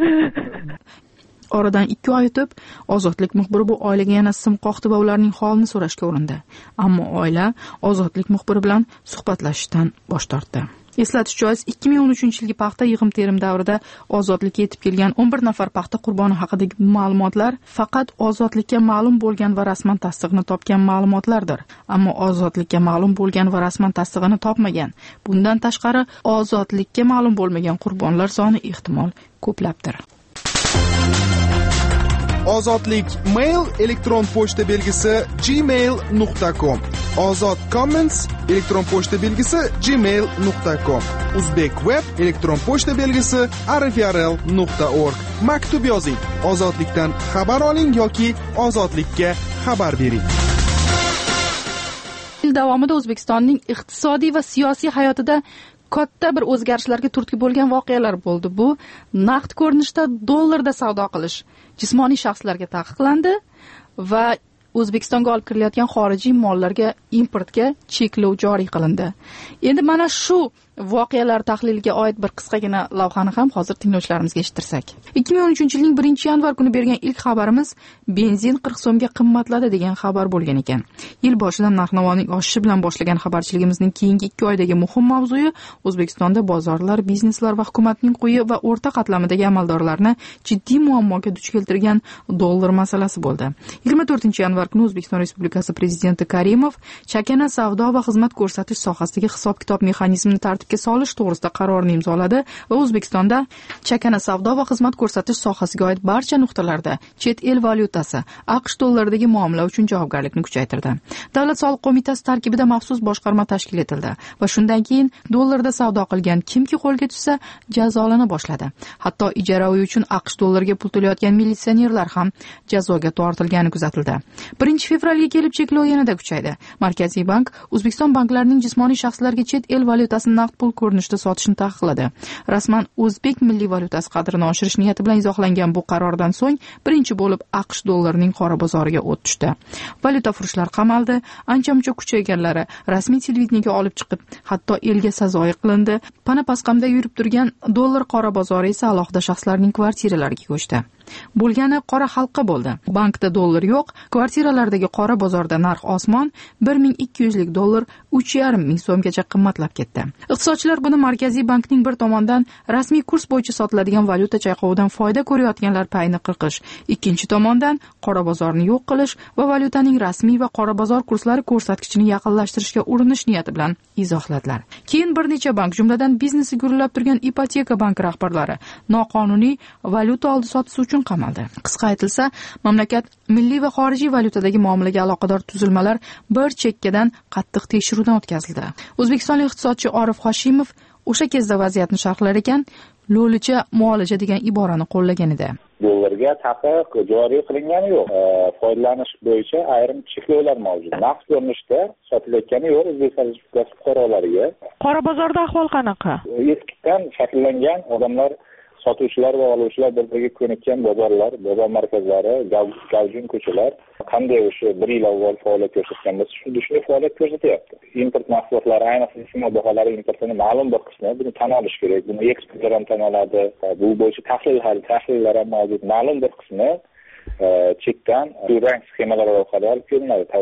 Oradan ikki oy o'tib, Ozodlik muxbiri bu oilaga yana sim qoqdi va ularning holini so'rashga urindi. Ammo oila Ozodlik muxbiri bilan suhbatlashishdan bosh tortdi. Eslatish joiz, ikki ming o'n uchinchi yilgi paxta yig'im-terim davrida Ozodlikka yetib kelgan o'n bir nafar paxta qurboni haqidagi ma'lumotlar faqat Ozodlikka ma'lum bo'lgan va rasman tasdig'ini topgan ma'lumotlardir. Ammo Ozodlikka ma'lum bo'lgan va rasman tasdig'ini topmagan, bundan tashqari Ozodlikka ma'lum bo'lmagan qurbonlar soni ehtimol ko'plabdir. Ozodlik mail elektron pochta belgisi gmail nuqta com. Ozod Comments elektron pochta belgisi gmail nuqta com. Uzbek Web elektron pochta belgisi arifrl nuqta org. Maktub yozing. Ozodlikdan xabar oling yoki Ozodlikka xabar bering. Yil davomida O'zbekistonning iqtisodiy va siyosiy hayotida katta bir o'zgarishlarga turtki bo'lgan voqealar bo'ldi. Bu naqd ko'rinishda dollarda savdo qilish jismoniy shaxslarga taqiqlandi va O'zbekistonga olib kirilayotgan xorijiy mollarga importga cheklov joriy qilindi. Endi mana shu voqealar tahliliga oid bir qisqagina lavhani ham hozir tinglovchilarimizga eshittirsak. ikki ming o'n uchinchi yilning birinchi yanvar kuni bergan ilk xabarimiz benzin qirq so'mga qimmatladi degan xabar bo'lgan ekan. Yil boshidan narx-navoning oshishi bilan boshlagan xabarchiligimizning keyingi ikki oydagi muhim mavzuyi O'zbekistonda bozorlar, bizneslar va hukumatning quyi va o'rta qatlamidagi amaldorlarni jiddiy muammoga duch keltirgan dollar masalasi bo'ldi. yigirma to'rtinchi yanvar kuni O'zbekiston Respublikasi Prezidenti Karimov chakana savdo va xizmat ko'rsatish sohasidagi hisob-kitob mexanizmini tartibga solish to'g'risida qarorni imzoladi va O'zbekistonda chakana savdo va xizmat ko'rsatish sohasiga oid barcha nuqtalarda chet el valyutasi AQSh dollaridagi muomala uchun javobgarlikni kuchaytirdi. Davlat soliq qo'mitasi tarkibida maxsus boshqarma tashkil etildi va shundan keyin dollarda savdo qilgan kimki qo'lga tushsa jazolana boshladi. Hatto ijara uyi uchun AQSh dollariga pul to'layotgan militsionerlar ham jazoga tortilgani kuzatildi. birinchi fevralga kelib cheklov yanada kuchaydi. Markaziy bank O'zbekiston banklarining jismoniy shaxslarga chet el valyutasini naqd pul ko'rinishda sotishni taqiqladi. Rasman o'zbek milliy valyutasi qadrini oshirish niyati bilan izohlangan bu qarordan so'ng birinchi bo'lib AQSh dollarining qora bozoriga o't tushdi. Valyutafurushlar qamaldi, ancha-muncha kuchayganlari rasmiy televideniyaga olib chiqib, hatto elga sazoyi qilindi. Pana-pasqamda yurib turgan dollar qora bozori esa alohida shaxslarning kvartiralariga ko'chdi. Bo'lgani qora xalqqa bo'ldi. Bankda dollar yo'q, kvartiralardagi qora bozorda narx osmon, bir ming ikki yuz lik dollar uch yarim ming so'mgacha qimmatlab ketdi. Iqtisodchilar buni Markaziy bankning bir tomondan rasmiy kurs bo'yicha sotiladigan valyuta chayqovidan foyda ko'rayotganlar payini qirqish, ikkinchi tomondan qora bozorni yo'q qilish va valyutaning rasmiy va qora bozor kurslari ko'rsatkichini yaqinlashtirishga urinish niyati bilan izohladilar. Keyin bir necha bank, jumladan biznesi gurillab turgan ipoteka banki rahbarlari noqonuniy valyuta oldi-sotisi uchun qamaldi. Qisqa aytilsa, mamlakat milliy va xorijiy valyutadagi muomalaga aloqador tuzilmalar bir chekkadan qattiq tekshiruvdan o'tkazildi. O'zbekistonlik iqtisodchi Orif Hoshimov o'sha kezda vaziyatni sharhlar ekan, lo'licha muolaja degan iborani qo'llagan edi. Dollarga taqiq joriy qilingani yo'q. Foydalanish bo'yicha ayrim cheklovlar mavjud. Naqd ko'rinishda sotilayotgani yo'q O'zbekiston Respublikasi fuqarolariga. Qora bozorda ahvol qanaqa? Eskidan shakllangan odamlar, sotuvchilar va oluvchilar bir-biriga ko'nikkan bozorlar, bozor markazlari, gavjum ko'chalar qanday o'sha bir yil avval faoliyat ko'rsatgan bo'lsa, shunday shunday faoliyat ko'rsatyapti. Import mahsulotlari, ayniqsa iste'mol baholari importini ma'lum bir qismi buni tan olish kerak. Buni ekspertlar ham tan oladi. Bu bo'yicha tahlillar, tahlillar ham mavjud. Ma'lum bir qismi chekdan durang sxemalar orqali olib kelinadi tovar.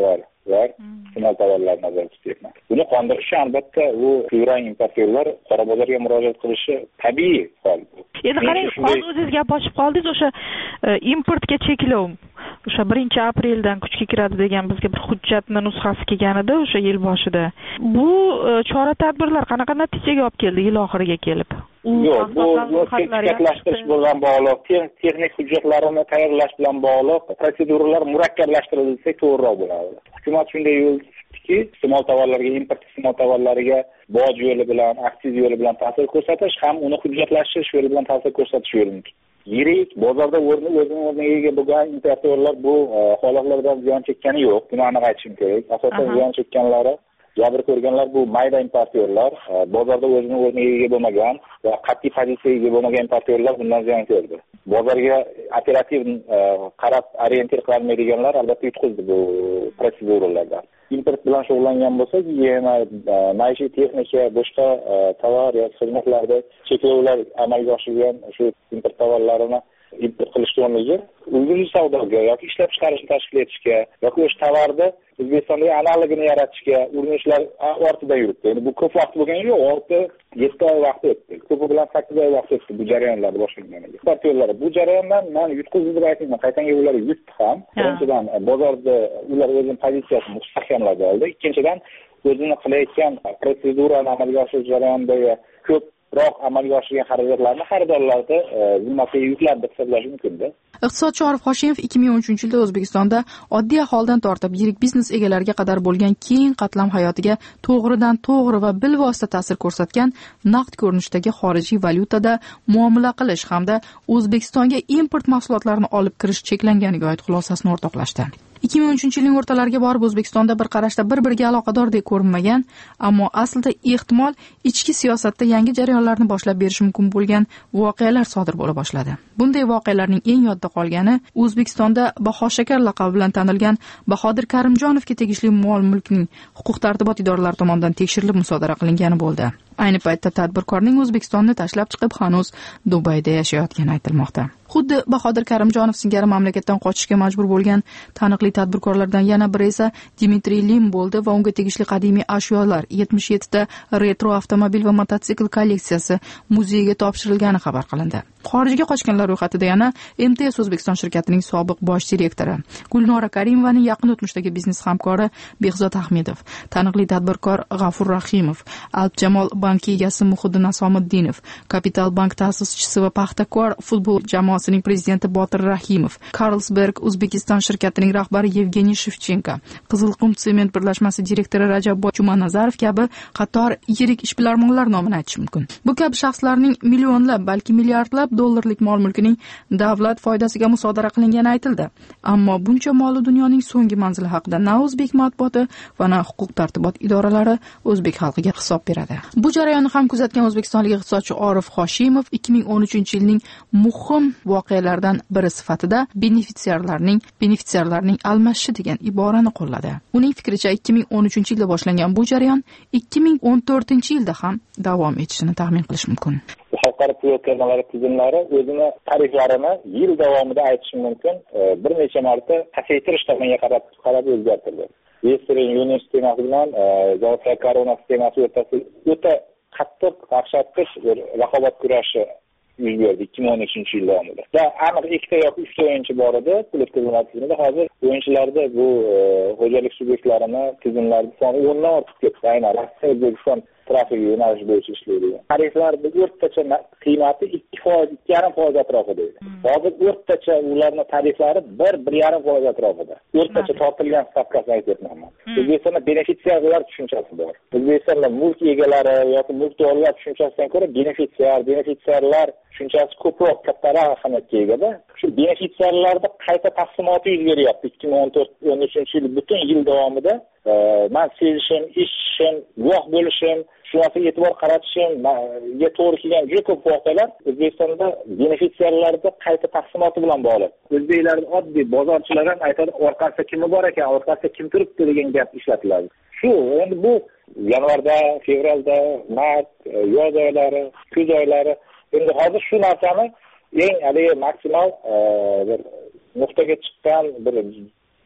va iste'mol tovarlarini nazarda tutyapman. Buni qondirish albatta u fevral importyorlar qora bozorga murojaat qilishi tabiiy hol. Endi qarang, hozir o'zingiz gap ochib qoldingiz, o'sha importga cheklov o'sha birinchi apreldan kuchga kiradi degan bizga bir hujjatning nusxasi kelgan edi o'sha yil boshida. Bu chora tadbirlar qanaqa natijaga olib keldi yil oxiriga kelib? Yo'q, bu sertifikatlashtirish bilan bog'liq, texnik hujjatlarini tayyorlash bilan bog'liq proseduralar murakkablashtirildi desak to'g'riroq bo'ladi. Hukumat shunday yo'l tutdiki, iste'mol tovarlariga, import iste'mol tovarlariga boj yo'li bilan, aksiz yo'li bilan ta'sir ko'rsatish ham uni hujjatlashtirish yo'li bilan ta'sir ko'rsatish yo'lini tutdi. Yirik bozorda o'rni o'zini o'rniga ega bo'lgan importyorlar bu holatlardan ziyon chekkani yo'q. Buni aniq aytishim kerak. Asosan ziyon chekkanlari, jabr ko'rganlar bu mayda importyorlar, bozorda o'zini o'rniga ega bo'lmagan va qat'iy pozitsiyaga ega bo'lmagan importyorlar bundan ziyon ko'rdi. Bozorga operativ qarab orientir qilolmaydiganlar albatta yutqizdi bu proseduralardan. Import bilan shug'ullangan bo'lsa, yana maishiy texnika, boshqa tovar yoki xizmatlarda cheklovlar amalga oshirilgan shu import tovarlarini import qilishga o'rniga ulgurji savdoga yoki ishlab chiqarishni tashkil etishga yoki o'sha tovarni O'zbekistonda analogini yaratishga urinishlar ortida yuribdi. Endi bu ko'p vaqt bo'lgani yo'q, olti yetti oy vaqt o'tdi. Ko'pi bilan sakkiz oy vaqt o'tdi bu jarayonlarni boshlaganiga. Importyorlar bu jarayondan men yutqizdi deb aytmayman, qaytanga ular yutdi ham. Birinchidan bozorda ular o'zining pozitsiyasini mustahkamlab oldi. Ikkinchidan o'zini qilayotgan protsedurani amalga oshirish jarayonidagi ko'proq amalga oshirgan xarajatlarni xaridorlarga zimmasiga yuklab deb hisoblash mumkin-da. Iqtisodchi Orif Hoshimov ikki ming o'n uchinchi yilda O'zbekistonda oddiy aholidan tortib yirik biznes egalariga qadar bo'lgan keng qatlam hayotiga to'g'ridan to'g'ri va bilvosita ta'sir ko'rsatgan naqd ko'rinishdagi xorijiy valyutada muomala qilish hamda O'zbekistonga import mahsulotlarini olib kirish cheklanganiga oid xulosasini o'rtoqlashdi. ikki ming o'n uchinchi yilning o'rtalariga borib O'zbekistonda bir qarashda bir-biriga aloqadordek ko'rinmagan, ammo aslida ehtimol ichki siyosatda yangi jarayonlarni boshlab berishi mumkin bo'lgan voqealar sodir bo'la boshladi. Bunday voqealarning eng yodda qolgani O'zbekistonda Baho shakar laqabi bilan tanilgan Bahodir Karimjonovga tegishli mol-mulkning huquq-tartibot idoralari tomonidan tekshirilib musodara qilingani bo'ldi. Ayni paytda tadbirkorning O'zbekistonni tashlab chiqib hanuz Dubayda yashayotgani aytilmoqda. Xuddi Bahodir Karimjonov singari mamlakatdan qochishga majbur bo'lgan taniqli tadbirkorlardan yana biri esa Dmitriy Lim bo'ldi va unga tegishli qadimiy ashyolar yetmish yetti ta retro avtomobil va mototsikl kolleksiyasi muzeyga topshirilgani xabar qilindi. Xorijga qochganlar ro'yxatida yana M T S O'zbekiston shirkatining sobiq bosh direktori Gulnora Karimovaning yaqin o'tmishdagi biznes hamkori Behzod Ahmedov, taniqli tadbirkor G'afur Rahimov, Alpjamol banki egasi Muhiddin Asomiddinov, Kapital bank ta'sischisi va Paxtakor futbol jamoasining prezidenti Botir Rahimov, Carlsberg O'zbekiston shirkatining rahbari Yevgeniy Shevchenko, Qizilqum sement birlashmasi direktori Rajabboy Jumanazarov kabi qator yirik ishbilarmonlar nomini aytish mumkin. Bu kabi shaxslarning millionlab, balki milliardlab dollarlik mol-mulkining davlat foydasiga musodara qilingani aytildi. Ammo buncha moli dunyoning so'nggi manzili haqida na o'zbek matbuoti va na huquq-tartibot idoralari o'zbek xalqiga hisob beradi. Bu jarayonni ham kuzatgan o'zbekistonlik iqtisodchi Orif Hoshimov ikki ming o'n uchinchi yilning muhim voqealardan biri sifatida benefitsiarlarning benefitsiarlarning almashishi degan iborani qo'lladi. Uning fikricha ikki ming o'n uchinchi yilda boshlangan bu jarayon ikki ming o'n to'rtinchi yilda ham davom etishini taxmin qilish mumkin. Xalqaro pul o'tkazmalari tizimlari o'zini tariflarini yil davomida aytish mumkin bir necha marta pasaytirish tomoniga qarab qarab o'zgartirdi. Western Union sistemasi bilan Zolotaya korona sistemasi o'rtasida o'ta qattiq qaqshatqich raqobat kurashi yuz berdi ikki ming o'n uchinchi yil davomida. Va aniq ikkita yoki uchta o'yinchi bor edi pul o'tkazmalari tizimida. Hozir o'yinchilarda bu xo'jalik subyektlarini tizimlarida soni o'ndan ortib ketdi. Aynan Rossiya, O'zbekiston trafik yo'nalishi bo'yicha ishlaydi. Tariflarning o'rtacha qiymati ikki foiz, ikki yarim foiz atrofida edi. Hozir o'rtacha ularning tariflari bir bir yarim foiz atrofida. O'rtacha tortilgan stavkasini aytyapman. O'zbekistonda benefitsiarlar tushunchasi bor. O'zbekistonda mulk egalari yoki mulkdorlar tushunchasidan ko'ra benefitsiar, benefitsiarlar tushunchasi ko'proq kattaroq ahamiyatga ega-da. Shu benefitsiarlarda qayta taqsimoti yuz beryapti ikki ming o'n to'rt o'n uchinchi yil butun yil davomida. Men sezishim, eshitishim, guvoh bo'lishim, shunga e'tibor qaratishimga to'g'ri kelgan juda ko'p voqealar O'zbekistonda benefitsiarlarda qayta taqsimoti bilan bog'liq. O'zbeklar oddiy bozorchilar ham aytadi, orqasida kim bor ekan, orqasida kim turibdi degan gap ishlatiladi. Shu endi bu yanvarda, fevralda, mart, yoz oylari, kuz oylari, endi hozir shu narsani eng haligi maksimal bir nuqtaga chiqqan bir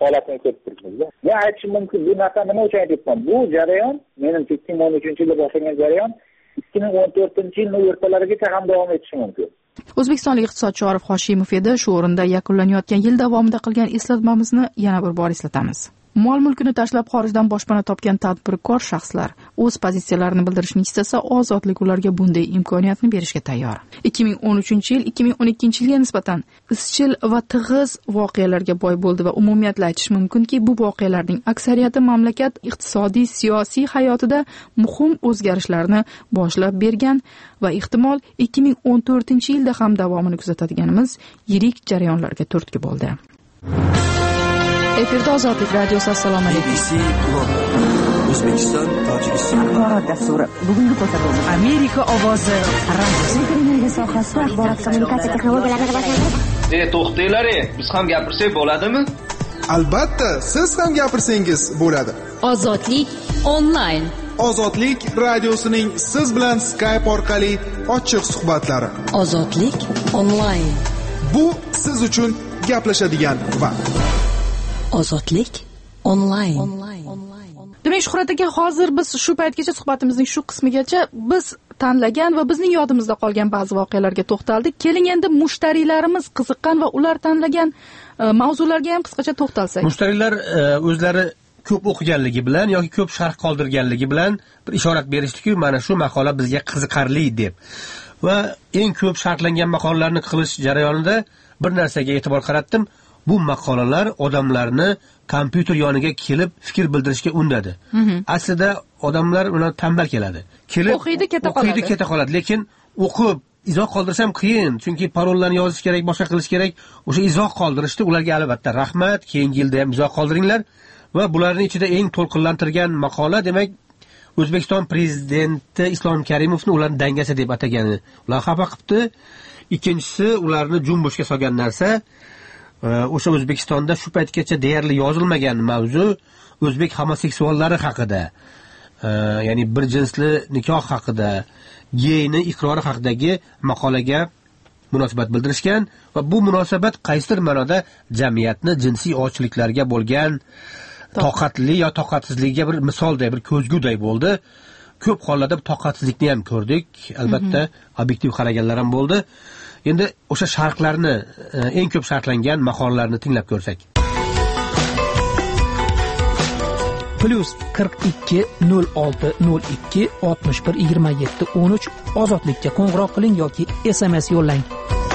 holatini ko'rib turibmiz. Men aytishim mumkin, bu narsa nima uchun aytyapman? Bu jarayon, menimcha ikki ming o'n uchinchi yilda boshlangan jarayon ikki ming o'n to'rtinchi yilning o'rtalarigacha ham davom etishi mumkin. O'zbekistonlik iqtisodchi Orif Hoshimov edi. Shu o'rinda yakunlanayotgan yil davomida qilgan eslatmamizni yana bir bor eslatamiz. Mol-mulkini tashlab xorijdan boshpana topgan tadbirkor shaxslar o'z pozitsiyalarini bildirishni istasa, ozodlik ularga bunday imkoniyatni berishga tayyor. ikki ming o'n uchinchi yil ikki ming o'n ikkinchi yilga nisbatan izchil va tig'iz voqealarga boy bo'ldi va umumiyatla aytish mumkinki, bu voqealarning aksariyati mamlakat iqtisodiy, siyosiy hayotida muhim o'zgarishlarni boshlab bergan va ehtimol ikki ming o'n to'rtinchi yilda ham davomini kuzatadiganimiz yirik jarayonlarga turtki bo'ldi. Efirda Ozodlik radiosi. Assalomu alaykum. O'zbekiston, Tojikiston axborot dasturi. Bugungi ko'rsatuv Amerika ovozi radiosi. Televiziya sohasida axborot kommunikatsiya texnologiyalarini rivojlantirish. E, to'xtanglar, biz ham gapirsak bo'ladimi? Albatta, siz ham gapirsangiz bo'ladi. Ozodlik onlayn. Ozodlik radiosining siz bilan Skype orqali ochiq suhbatlari. Ozodlik onlayn. Bu siz uchun gaplashadigan vaqt. Ozodlik onlayn. Demak, Shuhrat aka, hozir biz shu paytgacha suhbatimizning shu qismigacha biz tanlagan va bizning yodimizda qolgan ba'zi voqealarga to'xtaldik. Keling endi mushtariylarimiz qiziqqan va ular tanlagan e, mavzularga ham qisqacha to'xtalsak. Mushtariylar e, o'zlari ko'p o'qiganligi bilan yoki ko'p sharh qoldirganligi bilan bir ishorat berishdiki, mana shu maqola bizga qiziqarli deb. Va eng ko'p sharhlangan maqolalarni qilish jarayonida bir narsaga e'tibor qaratdim. Bu maqolalar odamlarni kompyuter yoniga kelib fikr bildirishga undadi. Aslida odamlar bilan tanbal keladi. Kelib o'qiydi, keta qoladi. O'qiydi, keta qoladi, lekin o'qib izoh qoldirsam qiyin, chunki parollarni yozish kerak, boshqa qilish kerak. O'sha izoh qoldirishdi. Ularga albatta rahmat, keyingi yilda ham izoh qoldiringlar. Va bularning ichida eng to'lqinlantirgan maqola, demak, O'zbekiston prezidenti Islom Karimovni ularni dangasa deb atagani. Ular xafa qilibdi. Ikkinchisi, ularni jumboshga solgan narsa o'sha O'zbekistonda shu paytgacha deyarli yozilmagan mavzu o'zbek homoseksuallari haqida, ya'ni bir jinsli nikoh haqida, geyni iqrori haqidagi maqolaga munosabat bildirishgan va bu munosabat qaysidir ma'noda jamiyatni jinsiy ochliklarga bo'lgan toqatli yo toqatsizligiga bir misolday, bir ko'zguday bo'ldi. Ko'p hollarda toqatsizlikni ham ko'rdik, albatta obyektiv qaraganlar ham bo'ldi. Endi o'sha sharhlarni, eng ko'p sharhlangan maqolalarni tinglab ko'rsak. plus qirq ikki nol olti nol ikki oltmish bir yigirma yetti o'n uch ozodlikka qo'ng'iroq qiling yoki S M S yo'llang.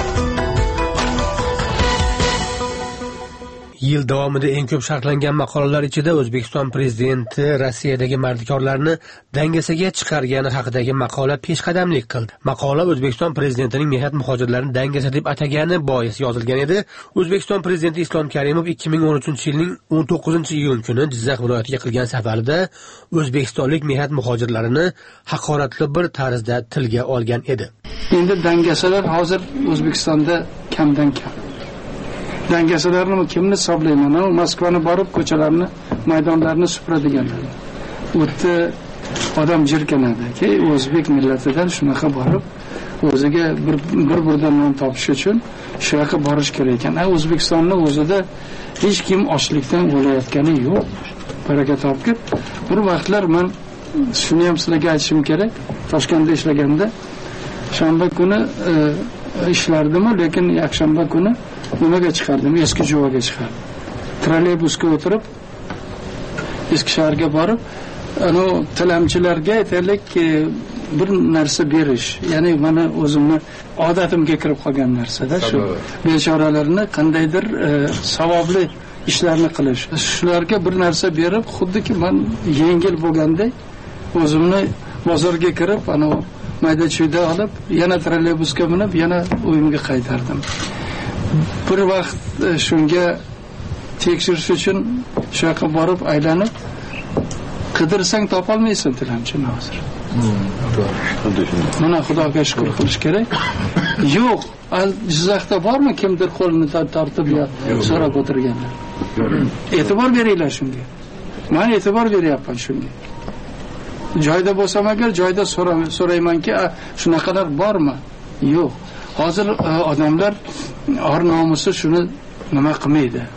Yil davomida eng ko'p sharhlangan maqolalar ichida O'zbekiston prezidenti Rossiyadagi mardikorlarni dangasaga chiqargani haqidagi maqola peshqadamlik qildi. Maqola O'zbekiston prezidentining mehnat muhojirlarini dangasa deb atagani bois yozilgan edi. O'zbekiston prezidenti Islom Karimov ikki ming o'n uchinchi yilning o'n to'qqizinchi iyun kuni Jizzax viloyatiga qilgan safarida o'zbekistonlik mehnat muhojirlarini haqoratli bir tarzda tilga olgan edi. Endi dangasalar hozir O'zbekistonda kamdan kam. Dangasalarni kimni hisoblayman? Moskvani borib ko'chalarni, maydonlarni supuradiganlar. O'tda odam jirkanadi ki, o'zbek millatidan shunaqa borib o'ziga bir bir burdan non topish uchun shu yoqqa borish kerak ekan. O'zbekistonning o'zida hech kim ochlikdan o'layotgani yo'q. Baraka topib, bir vaqtlar men shuni ham sizlarga aytishim kerak. Toshkentda ishlaganda shanba kuni e, ishlardim, lekin yakshanba kuni nimaga chiqardim? Eski Jo'vaga chiqardim. Trolleybusga o'tirib eski shaharga borib, ana tilamchilarga aytaylik bir narsa berish, ya'ni mana o'zimni odatimga kirib qolgan narsada shu bechoralarni qandaydir e, savobli ishlarni qilish. Shularga bir narsa berib, xuddiki men yengil bo'lganday o'zimni bozorga kirib, ana mayda-chuyda olib, yana trolleybusga minib, yana uyimga qaytardim. Bir vaqt shunga tekshirish uchun shu yoqqa borib aylanib qidirsang topolmaysan tilamchini hozir. Mana Xudoga shukr qilish kerak. Yo'q, al Jizzaxda bormi kimdir qo'lini tortib yo so'rab o'tirganlar. E'tibor beringlar shunga. Men e'tibor beryapman shunga. Joyda bo'lsam agar joyda so'raymanki, shunaqalar bormi? Yo'q. Hozir odamlar or nomusi shuni nima qilmaydi.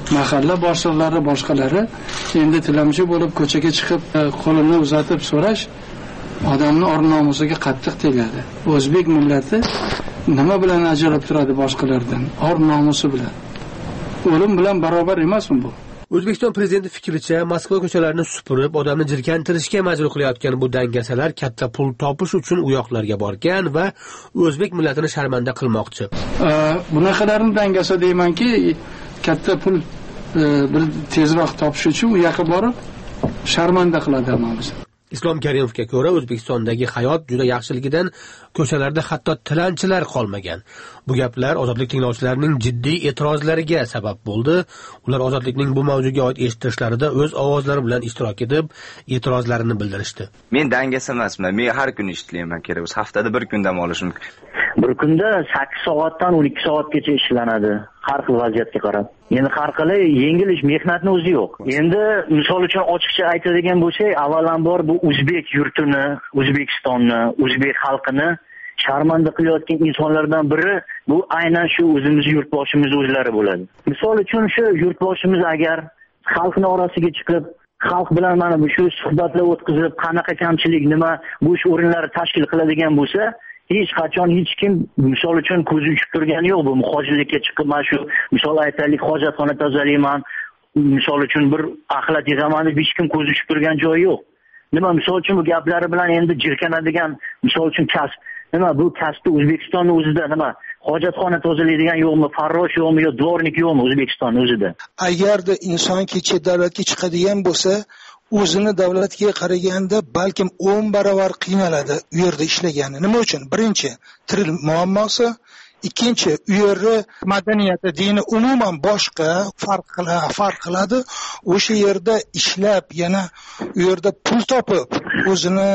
mahalla boshliqlari boshqalari endi tilamchi bo'lib ko'chaga chiqib qo'lini uzatib so'rash odamni or-nomusiga qattiq tegadi. O'zbek millati nima bilan ajralib turadi boshqalardan? Or-nomusi bilan. O'lim bilan barobar emasmi bu? O'zbekiston prezidenti fikricha, Moskva ko'chalarini supurib, odamni jirkantirishga majbur qilayotgan bu dangasalar katta pul topish uchun u yoqlarga borgan va o'zbek millatini sharmanda qilmoqchi. Bunaqalarni dangasa deymanki, katta pul bir tezroq topish uchun u yoqqa borib sharmanda qiladi hammamiz. Islom Karimovga ko'ra, O'zbekistondagi hayot juda yaxshiligidan ko'chalarda hatto tilanchilar qolmagan. Bu gaplar ozodlik tinglovchilarining jiddiy e'tirozlariga sabab bo'ldi. Ular ozodlikning bu mavzuga oid eshittirishlarida o'z ovozlari bilan ishtirok etib, e'tirozlarini bildirishdi. Men dangasa emasman. Men har kuni ishlayman kerak. O'z haftada bir kun dam olishim kerak. Bir kunda sakkiz soatdan o'n ikki soatgacha ishlanadi. Har xil vaziyatga qarab. Endi har qalay yengil ish mehnatning o'zi yo'q. Endi misol uchun ochiqcha aytadigan bo'lsak, avvalambor bu o'zbek yurtini, O'zbekistonni, o'zbek xalqini sharmanda qilayotgan insonlardan biri bu aynan shu o'zimiz yurtboshimiz o'zlari bo'ladi. Misol uchun shu yurtboshimiz agar xalqning orasiga chiqib, xalq bilan mana bu shu suhbatlar o'tkazib, qanaqa kamchilik, nima bu ish o'rinlari tashkil qiladigan bo'lsa, hech qachon hech kim misol uchun ko'zi uchib turgani yo'q. Bu muhojirlikka chiqib mana shu misol aytaylik, hojatxona tozalayman, misol uchun bir axlat yig'aman deb hech kim ko'zi uchib turgan joyi yo'q. Nima misol uchun bu gaplari bilan endi jirkanadigan misol uchun kasb, nima bu kasbni O'zbekistonning o'zida nima hojatxona tozalaydigan yo'qmi, farrosh yo'qmi yo dvornik yo'qmi O'zbekistonning o'zida? Agarda inson kecha davlatga chiqadigan bo'lsa, o'zini davlatga qaraganda balkim o'n barobar qiynaladi u yerda ishlagani. Nima uchun? Birinchi, til muammosi, ikkinchi, u yerda madaniyati, dini umuman boshqa, farq qiladi, farq qiladi. O'sha yerda ishlab, yana u yerda pul topib, o'zini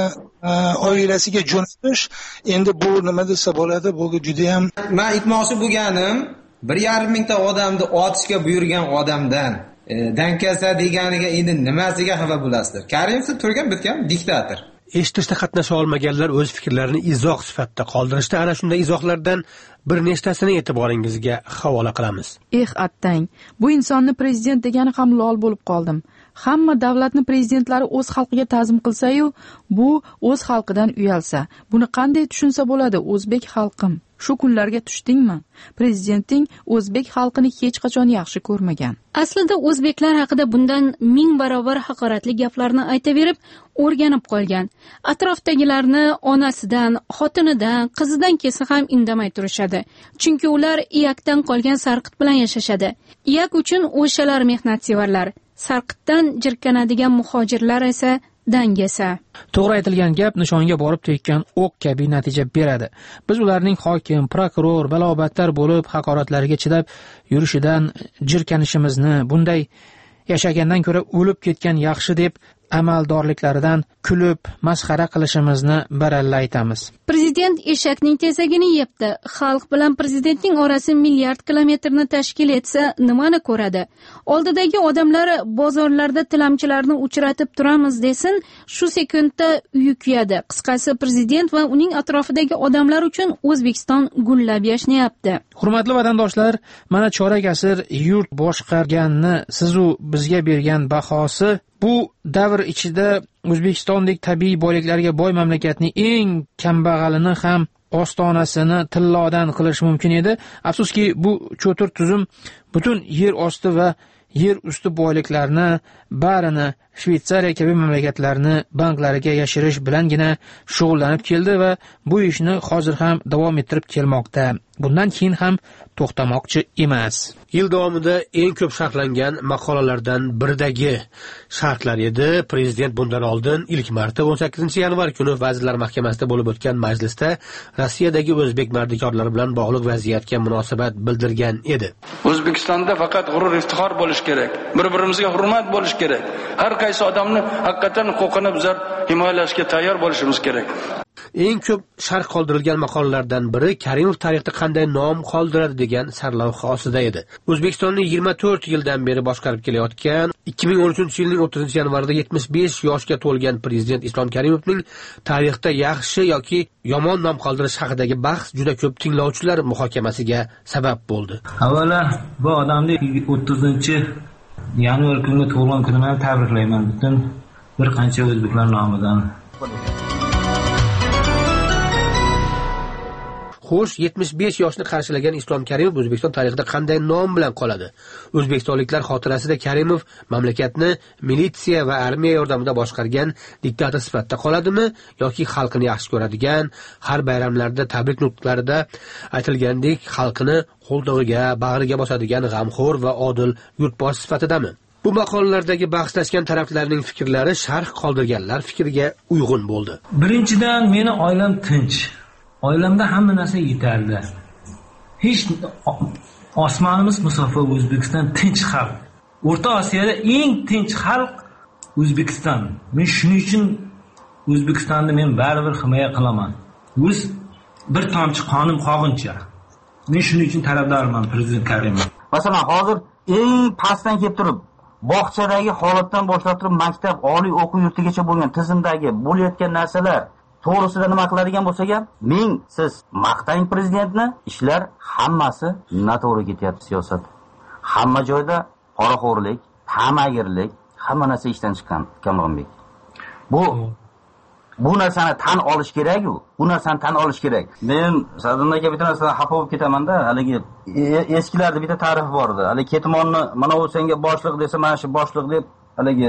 oilasiga jo'natish, endi bu nima desa bo'ladi, bu juda ham men aytmoqchi bo'lganim, bir yarim mingta odamni otishga buyurgan odamdan dankasa deganiga endi nimasiga xafa bo'lasizlar? Karimov turgan bitgan diktator. Eshitishda qatnasha olmaganlar o'z fikrlarini izoh sifatida qoldirishdi. Ana shunday izohlardan bir nechtasini e'tiboringizga havola qilamiz. Eh attang, bu insonni prezident degani ham lol bo'lib qoldim. Hamma davlatni prezidentlari o'z xalqiga ta'zim qilsa-yu, bu o'z xalqidan uyalsa. Buni qanday tushunsa bo'ladi, o'zbek xalqim? Shu kunlarga tushdingmi? Prezidenting o'zbek xalqini hech qachon yaxshi ko'rmagan. Aslida o'zbeklar haqida bundan ming barobar haqoratli gaplarni aytaverib, o'rganib qolgan. Atrofdagilarni onasidan, xotinidan, qizidan kelsa ham indamay turishadi. Chunki ular iyakdan qolgan sarqit bilan yashashadi. Iyak uchun o'shalar mehnatsevarlar. Sarqitdan jirkanadigan muhojirlar esa dangasa. To'g'ri aytilgan gap nishonga borib tekkan o'q kabi natija beradi. Biz ularning hokim, prokuror, balobatlar bo'lib haqoratlariga chidab yurishidan jirkanishimizni, bunday yashagandan ko'ra o'lib ketgan yaxshi deb amaldorliklaridan kulib masxara qilishimizni baralla aytamiz. Prezident eshakning tezagini yebdi. Xalq bilan prezidentning orasi milliard kilometrni tashkil etsa, nimani ko'radi? Oldidagi odamlar bozorlarda tilamchilarni uchratib turamiz desin, shu sekundda uyi kuyadi. Qisqasi, prezident va uning atrofidagi odamlar uchun O'zbekiston gullab yashnayapti. Hurmatli vatandoshlar, mana chorak asr yurt boshqarganni sizu bizga bergan bahosi bu davr ichida O'zbekistondek tabiiy boyliklarga boy mamlakatning eng kambag'alini ham ostonasini tillodan qilish mumkin edi. Afsuski, bu cho'tir tuzum butun yer osti va yer usti boyliklarni barini Shveysariya kabi mamlakatlarni banklariga yashirish bilangina shug'ullanib keldi va bu ishni hozir ham davom ettirib kelmoqda. Bundan keyin ham to'xtamoqchi emas. Yil davomida eng ko'p sharhlangan maqolalardan biridagi sharhlar edi. Prezident bundan oldin ilk marta o'n sakkizinchi yanvar kuni Vazirlar Mahkamasida bo'lib o'tgan majlisda Rossiyadagi o'zbek mardikorlari bilan bog'liq vaziyatga munosabat bildirgan edi. O'zbekistonda faqat g'urur iftixor bo'lish kerak. Bir-birimizga hurmat bo'lish kerak. Har qaysi odamni haqiqatan huquqini bizlar himoyalashga tayyor bo'lishimiz kerak. Eng ko'p sharh qoldirilgan maqolalardan biri Karimov tarixda qanday nom qoldiradi degan sarlavha ostida edi. O'zbekistonni yigirma to'rt yildan beri boshqarib kelayotgan ikki ming o'n uchinchi yilning o'ttizinchi yanvarida yetmish besh yoshga to'lgan prezident Islom Karimovning tarixda yaxshi yoki yomon nom qoldirish haqidagi bahs juda ko'p tinglovchilar muhokamasiga sabab bo'ldi. Avvalo bu odamni o'ttizinchi yanvar kuni tug'ilgan kunini tabriklayman butun bir qancha o'zbeklar nomidan. Xo'sh, yetmish besh yoshni qarshilagan Islom Karimov O'zbekiston tarixida qanday nom bilan qoladi? O'zbekistonliklar xotirasida Karimov mamlakatni militsiya va armiya yordamida boshqargan diktator sifatida qoladimi yoki xalqini yaxshi ko'radigan, har bayramlarda tabrik nutqlarida aytilgandek xalqini qo'ldog'iga, bag'riga bosadigan g'amxo'r va odil yurtbosh sifatidami? Bu maqolalardagi bahslashgan taraflarning fikrlari sharh qoldirganlar fikriga uyg'un bo'ldi. Birinchidan, meni oilam tinch. Oilamda hamma narsa yetarli. Hech osmonimiz musofir O'zbekiston tinch xalq. O'rta Osiyoda eng tinch xalq O'zbekiston. Men shuning uchun O'zbekistonni men baribir himoya qilaman. O'z bir tomchi qonim qog'incha. Men shuning uchun tarafdorman prezident Karimov. Masalan, hozir eng pastdan kelib turib, bog'chadagi holatdan boshlab turib maktab, oliy o'quv yurtigacha bo'lgan tizimdagi bo'layotgan narsalar to'g'risida nima qiladigan bo'lsak ham, ming siz maqtang prezidentni, ishlar hammasi noto'g'ri ketyapti siyosat. Hamma joyda poraxo'rlik, tamagirlik, hamma narsa ishdan chiqqan Kamronbek. Bu bu narsani tan olish kerak-ku. Bu narsani tan olish kerak. Men Sadun aka bitta narsadan xafa bo'lib ketaman-da, haligi eskilarda bitta ta'rif bor edi. Haligi ketmonni mana u senga boshliq desa, mana shu boshliq deb haligi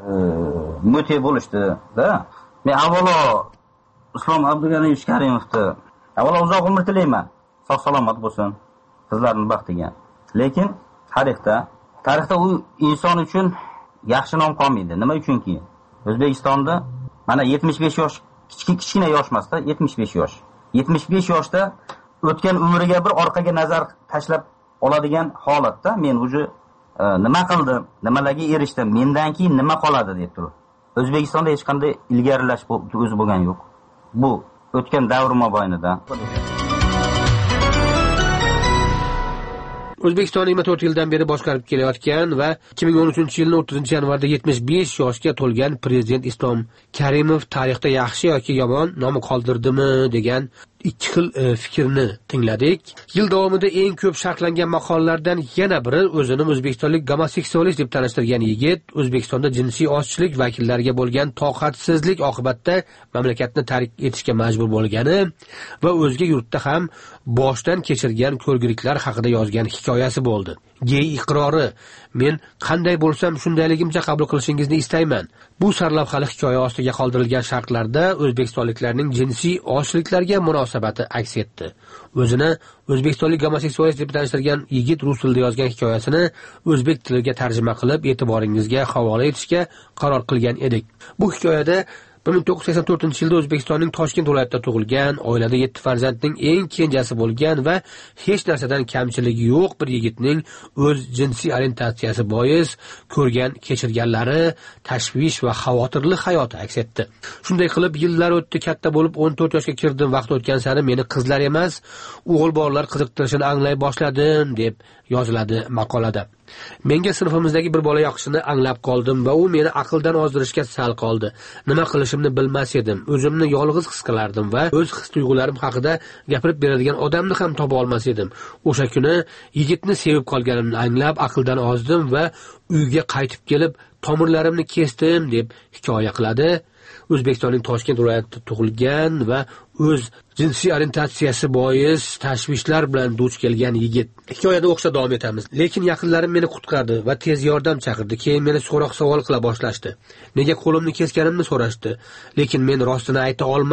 mo'te bo'lishdi-da. Men avvalo Islom Abdug'aniyevich Karimovni avvalo uzoq umr tilayman. Sog' salomat bo'lsin, qizlarning baxtiga. Lekin tarixda, tarixda u inson uchun yaxshi nom qolmaydi. Nima uchunki, O'zbekistonda mana yetmish besh yosh, kichik kichkina yosh emasda, yetmish besh yosh. yetmish besh yoshda o'tgan umriga bir orqaga nazar tashlab oladigan holatda men o'zi nima qildim, nimalarga erishdim, mendan keyin nima qoladi deb turib. O'zbekistonda hech qanday ilgarilash o'zi bo'lgan yo'q. Bu o'tgan davr mobaynida. O'zbekiston yigirma to'rt yildan beri boshqarib kelayotgan va ikki ming o'n uchinchi yilning o'ttizinchi yanvarida yetmish besh yoshga to'lgan prezident Islom Karimov tarixda yaxshi yoki yomon nomi qoldirdimi degan ikki xil e, fikrni tingladik. Yil davomida eng ko'p sharhlangan maqolalardan yana biri o'zini o'zbekistonlik gomoseksualist deb tanishtirgan yigit O'zbekistonda jinsiy ozchilik vakillariga bo'lgan toqatsizlik oqibatida mamlakatni tark etishga majbur bo'lgani va o'zga yurtda ham boshdan kechirgan ko'rgiliklar haqida yozgan hikoyasi bo'ldi. Gey iqrori, men qanday bo'lsam shundayligimcha qabul qilishingizni istayman. Bu sarlavhali hikoya ostiga qoldirilgan shartlarda o'zbekistonliklarning jinsiy ozchiliklarga munosabati aks etdi. O'zini o'zbekistonlik gomoseksualist deb tanishtirgan yigit rus tilida yozgan hikoyasini o'zbek tiliga tarjima qilib e'tiboringizga havola etishga qaror qilgan edik. Bu hikoyada bir ming to'qqiz yuz sakson to'rtinchi yilda O'zbekistonning Toshkent viloyatida tug'ilgan, oilada yetti farzandning eng kenjasi bo'lgan va hech narsadan kamchiligi yo'q bir yigitning o'z jinsiy orientatsiyasi bois ko'rgan kechirganlari, tashvish va xavotirli hayoti aks etdi. Shunday qilib yillar o'tdi, katta bo'lib o'n to'rt yoshga kirdim. Vaqt o'tgan sari meni qizlar emas, o'g'il bolalar qiziqtirishini anglay boshladim deb yoziladi maqolada. Menga sinfimizdagi bir bola yoqishini anglab qoldim va u meni aqldan ozdirishga sal qoldi. Nima qilishimni bilmas edim. O'zimni yolg'iz his qilardim va o'z his-tuyg'ularim haqida gapirib beradigan odamni ham topa olmas edim. O'sha kuni yigitni sevib qolganimni anglab aqldan ozdim va uyga qaytib kelib tomirlarimni kesdim deb hikoya qiladi. O'zbekistonning Toshkent viloyatida tug'ilgan va o'z jinsiy orientatsiyasi bois tashvishlar bilan duch kelgan yigit. Hikoyada o'xsha davom etamiz. Lekin yaqinlarim meni qutqardi va tez yordam chaqirdi. Keyin meni so'roq savol qila boshlashdi. Nega qo'limni kesganimni so'rashdi. Lekin men rostini ayta olmasdim.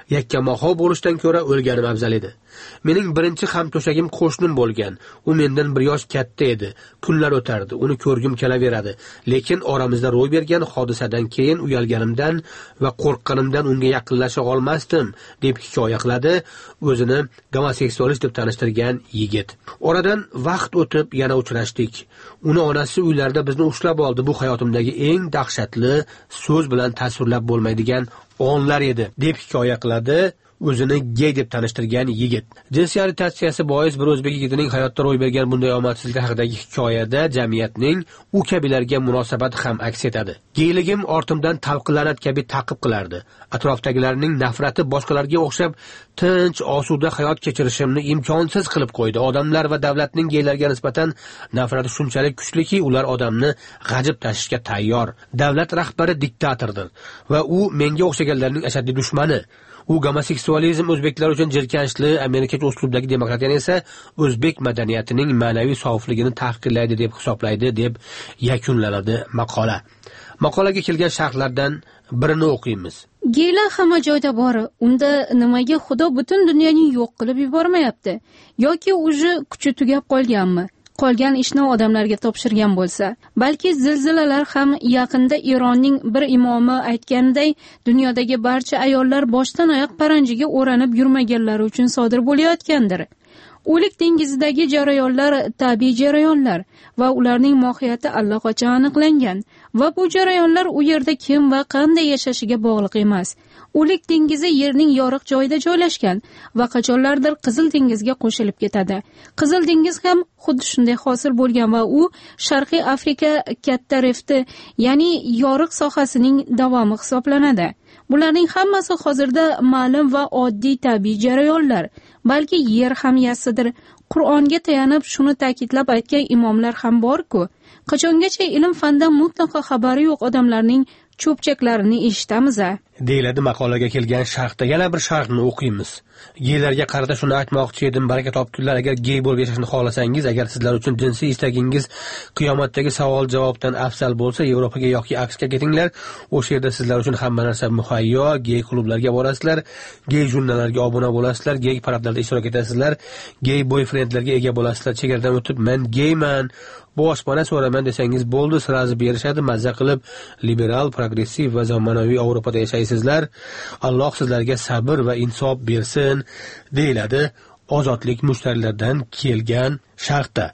Yakkamaho bo'lishdan ko'ra o'lganim afzal edi. Mening birinchi hamto'shagim qo'shnim bo'lgan. U mendan bir yosh katta edi. Kunlar o'tardi, uni ko'rgim kelaveradi. Lekin oramizda ro'y bergan hodisadan keyin uyalganimdan va qo'rqqanimdan unga yaqinlasha olmasdim, deb hikoya qiladi o'zini gomoseksualist deb tanishtirgan yigit. Oradan vaqt o'tib yana uchrashdik. Uni onasi uylarda bizni ushlab oldi. Bu hayotimdagi eng dahshatli, so'z bilan tasvirlab bo'lmaydigan onlar edi, deb hikoya qiladi o'zini gay deb tanishtirgan yigit. Jinsiy orientatsiyasi bois bir o'zbek yigitining hayotda ro'y bergan bunday omadsizlik haqidagi hikoyada jamiyatning u kabilarga munosabati ham aks etadi. Geyligim ortimdan talqinlanat kabi ta'qib qilardi. Atrofdagilarning nafrati boshqalarga o'xshab tinch, osuda hayot kechirishimni imkonsiz qilib qo'ydi. Odamlar va davlatning geylarga nisbatan nafrati shunchalik kuchliki, ular odamni g'ajib tashishga tayyor. Davlat rahbari diktatordir va u menga o'xshaganlarning ashaddiy dushmani. U gomoseksualizm o'zbeklar uchun jirkanchli, amerikacha uslubdagi demokratiyani esa o'zbek madaniyatining ma'naviy sofligini tahqirlaydi deb hisoblaydi, deb yakunlanadi maqola. Maqolaga kelgan sharhlardan birini o'qiymiz. Geylar hamma joyda bor. Unda nimaga Xudo butun dunyoni yo'q qilib yubormayapti? Yoki o'zi kuchi tugab qolganmi? Qolgan ishni odamlarga topshirgan bo'lsa, balki zilzilalar ham yaqinda Eronning bir imomi aytganday, dunyodagi barcha ayollar boshdan oyoq paranjiga o'ranib yurmaganlari uchun sodir bo'layotgandir. O'lik dengizidagi jarayonlar tabiiy jarayonlar va ularning mohiyati allaqachon aniqlangan va bu jarayonlar u yerda kim va qanday yashashiga bog'liq emas. O'lik dengizi yerning yoriq joyida joylashgan va qachonlardir Qizil dengizga qo'shilib ketadi. Qizil dengiz ham xuddi shunday hosil bo'lgan va u Sharqiy Afrika katta rifti, ya'ni yoriq sohasining davomi hisoblanadi. Bularning hammasi hozirda ma'lum va oddiy tabiiy jarayonlar, balki yer ham yassidir. Qur'onga tayanib shuni ta'kidlab aytgan imomlar ham bor-ku. Qachongacha ilm fandan mutlaqo xabari yo'q odamlarning cho'pchaklarini eshitamiz a? Deyiladi maqolaga kelgan sharhda. Yana bir sharhni o'qiymiz. Geylarga qarata shuni aytmoqchi edim, baraka topkunlar, agar gey bo'lib yashashni xohlasangiz, agar sizlar uchun jinsiy istagingiz qiyomatdagi savol-javobdan afzal bo'lsa, Yevropaga yoki AQShga ketinglar. O'sha yerda sizlar uchun hamma narsa muhayyo, gey klublarga borasizlar, gey jurnallarga obuna bo'lasizlar, gey paradlarda ishtirok etasizlar, gey boyfriendlarga ega bo'lasizlar. Chegaradan o'tib, men geyman, boshpana so'raman desangiz bo'ldi, sirazi berishadi, mazza qilib liberal, progressiv va zamonaviy Yevropada yashaysizlar. Alloh sizlarga sabr va insof bersin, deyiladi ozodlik mushtarilardan kelgan sharhda.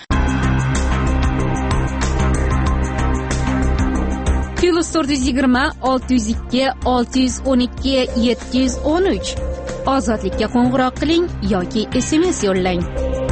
Plus to'rt yuz yigirma olti yuz ikki olti yuz o'n ikki yetti yuz o'n uch. Ozodlikka qo'ng'iroq qiling yoki S M S yo'llang.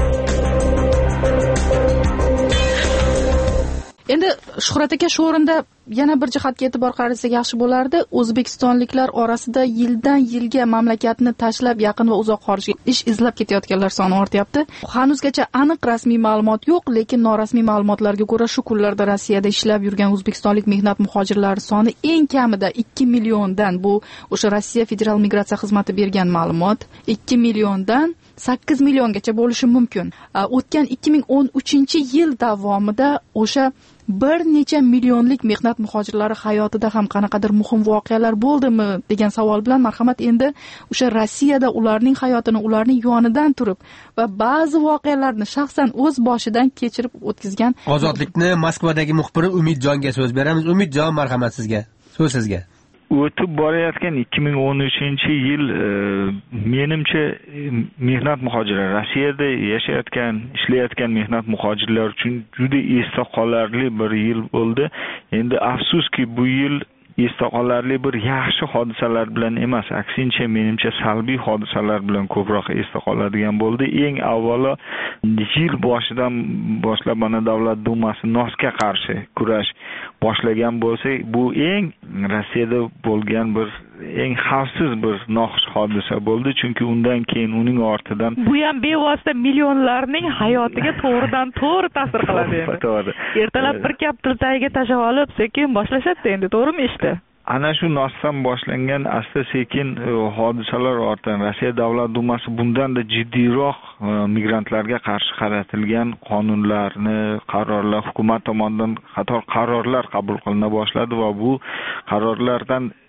Endi Shuhrat aka, shu o'rinda yana bir jihatga e'tibor qaratsak yaxshi bo'lardi. O'zbekistonliklar orasida yildan yilga mamlakatni tashlab yaqin va uzoq xorijga ish izlab ketayotganlar soni ortyapti. Hanuzgacha aniq rasmiy ma'lumot yo'q, lekin norasmiy ma'lumotlarga ko'ra shu kunlarda Rossiyada ishlab yurgan o'zbekistonlik mehnat muhojirlari soni eng kamida ikki milliondan, bu o'sha Rossiya Federal migratsiya xizmati bergan ma'lumot, ikki milliondan sakkiz milliongacha bo'lishi mumkin. O'tgan ikki ming o'n uchinchi yil davomida o'sha bir necha millionlik mehnat muhojirlari hayotida ham qanaqadir muhim voqealar bo'ldimi degan savol bilan marhamat endi o'sha Rossiyada ularning hayotini, ularning yonidan turib va ba'zi voqealarni shaxsan o'z boshidan kechirib o'tkazgan Ozodlikni Moskvadagi muxbiri Umidjonga so'z beramiz. Umidjon, marhamat sizga. So'z sizga. O'tib borayotgan ikki ming o'n uchinchi yil menimcha mehnat muhojirlari, Rossiyada yashayotgan, ishlayotgan mehnat muhojirlar uchun juda esda qolarli bir yil bo'ldi. Endi afsuski bu yil esda qolarli bir yaxshi hodisalar bilan emas, aksincha menimcha salbiy hodisalar bilan ko'proq esda qoladigan bo'ldi. Eng avvalo yil boshidan boshlab mana Davlat dumasi nosga qarshi kurash boshlagan bo'lsa, bu eng Rossiyada bo'lgan bir eng xavfsiz bir noxush hodisa bo'ldi, chunki undan keyin uning ortidan bu ham bevosita millionlarning hayotiga to'g'ridan to'g'ri ta'sir qiladi. To'g'ri. Ertalab bir kap tiltagiga tashlab olib, sekin boshlashadi endi, to'g'rimi ishda? Ana shu nosdan boshlangan asta sekin hodisalar ortidan Rossiya Davlat dumasi bundan-da jiddiyroq migrantlarga qarshi qaratilgan qonunlarni, qarorlar, hukumat tomonidan qator qarorlar qabul qilina boshladi va bu qarorlardan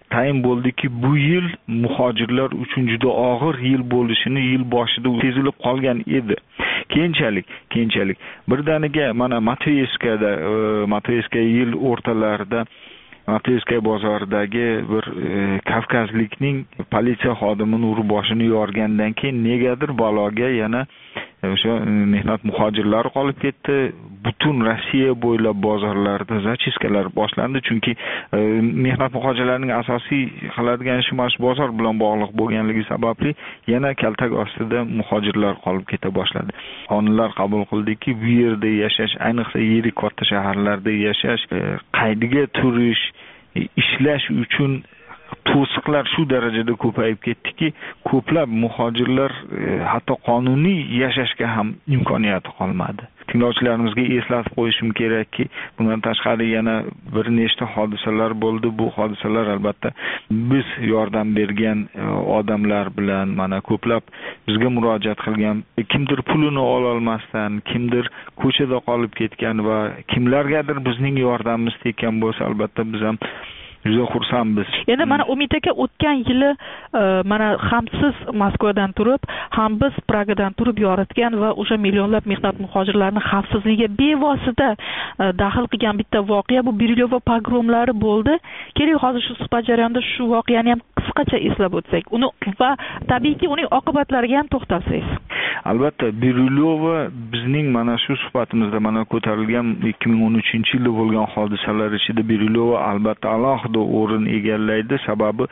tayin bo'ldiki, bu yil muhojirlar uchun juda og'ir yil bo'lishini yil boshida sezilib qolgan edi. Keyinchalik, keyinchalik birdaniga mana Mateyevskada, Mateyevska yil o'rtalarida Mateyevskaya bozoridagi bir e, kavkazlikning politsiya xodimini urib boshini yorgandan keyin negadir baloga yana o'sha mehnat muhojirlari qolib ketdi. Butun Rossiya bo'ylab bozorlarda zachiskalar boshlandi, chunki e, mehnat muhojirlarining asosiy qiladigan ishi mana shu bozor bilan bog'liq bo'lganligi sababli yana kaltak ostida muhojirlar qolib keta boshladi. Qonunlar qabul qildiki, bu yerda yashash, ayniqsa yirik katta shaharlarda yashash, e, qaydiga turish, ishlash uchun to'siqlar shu darajada ko'payib ketdiki, ko'plab muhojirlar e, hatto qonuniy yashashga ham imkoniyati qolmadi. Tinglovchilarimizga eslatib qo'yishim kerakki, bundan tashqari yana bir nechta hodisalar bo'ldi. Bu hodisalar albatta biz yordam bergan e, odamlar bilan mana ko'plab bizga murojaat qilgan, kimdir pulini ola olmasdan, kimdir ko'chada qolib ketgan va kimlargadir bizning yordamimiz tekkan bo'lsa, albatta biz ham juda xursandmiz. Endi mana Umid aka o'tgan yili mana ham siz Moskvadan turib, ham biz Pragadan turib yoritgan va o'sha millionlab mehnat muhojirlarning xavfsizligiga bevosita daxl qilgan bitta voqea bu Birilyova pogromlari bo'ldi. Keling, hozir shu suhbat jarayonida shu voqeani ham qisqacha eslab o'tsak, uni va tabiiyki uning oqibatlariga ham to'xtalsangiz. Albatta, Birilyova bizning mana shu suhbatimizda mana ko'tarilgan ikki ming o'n uchinchi yilda bo'lgan hodisalar ichida Birilyova albatta alohida o'rin egallaydi. Sababi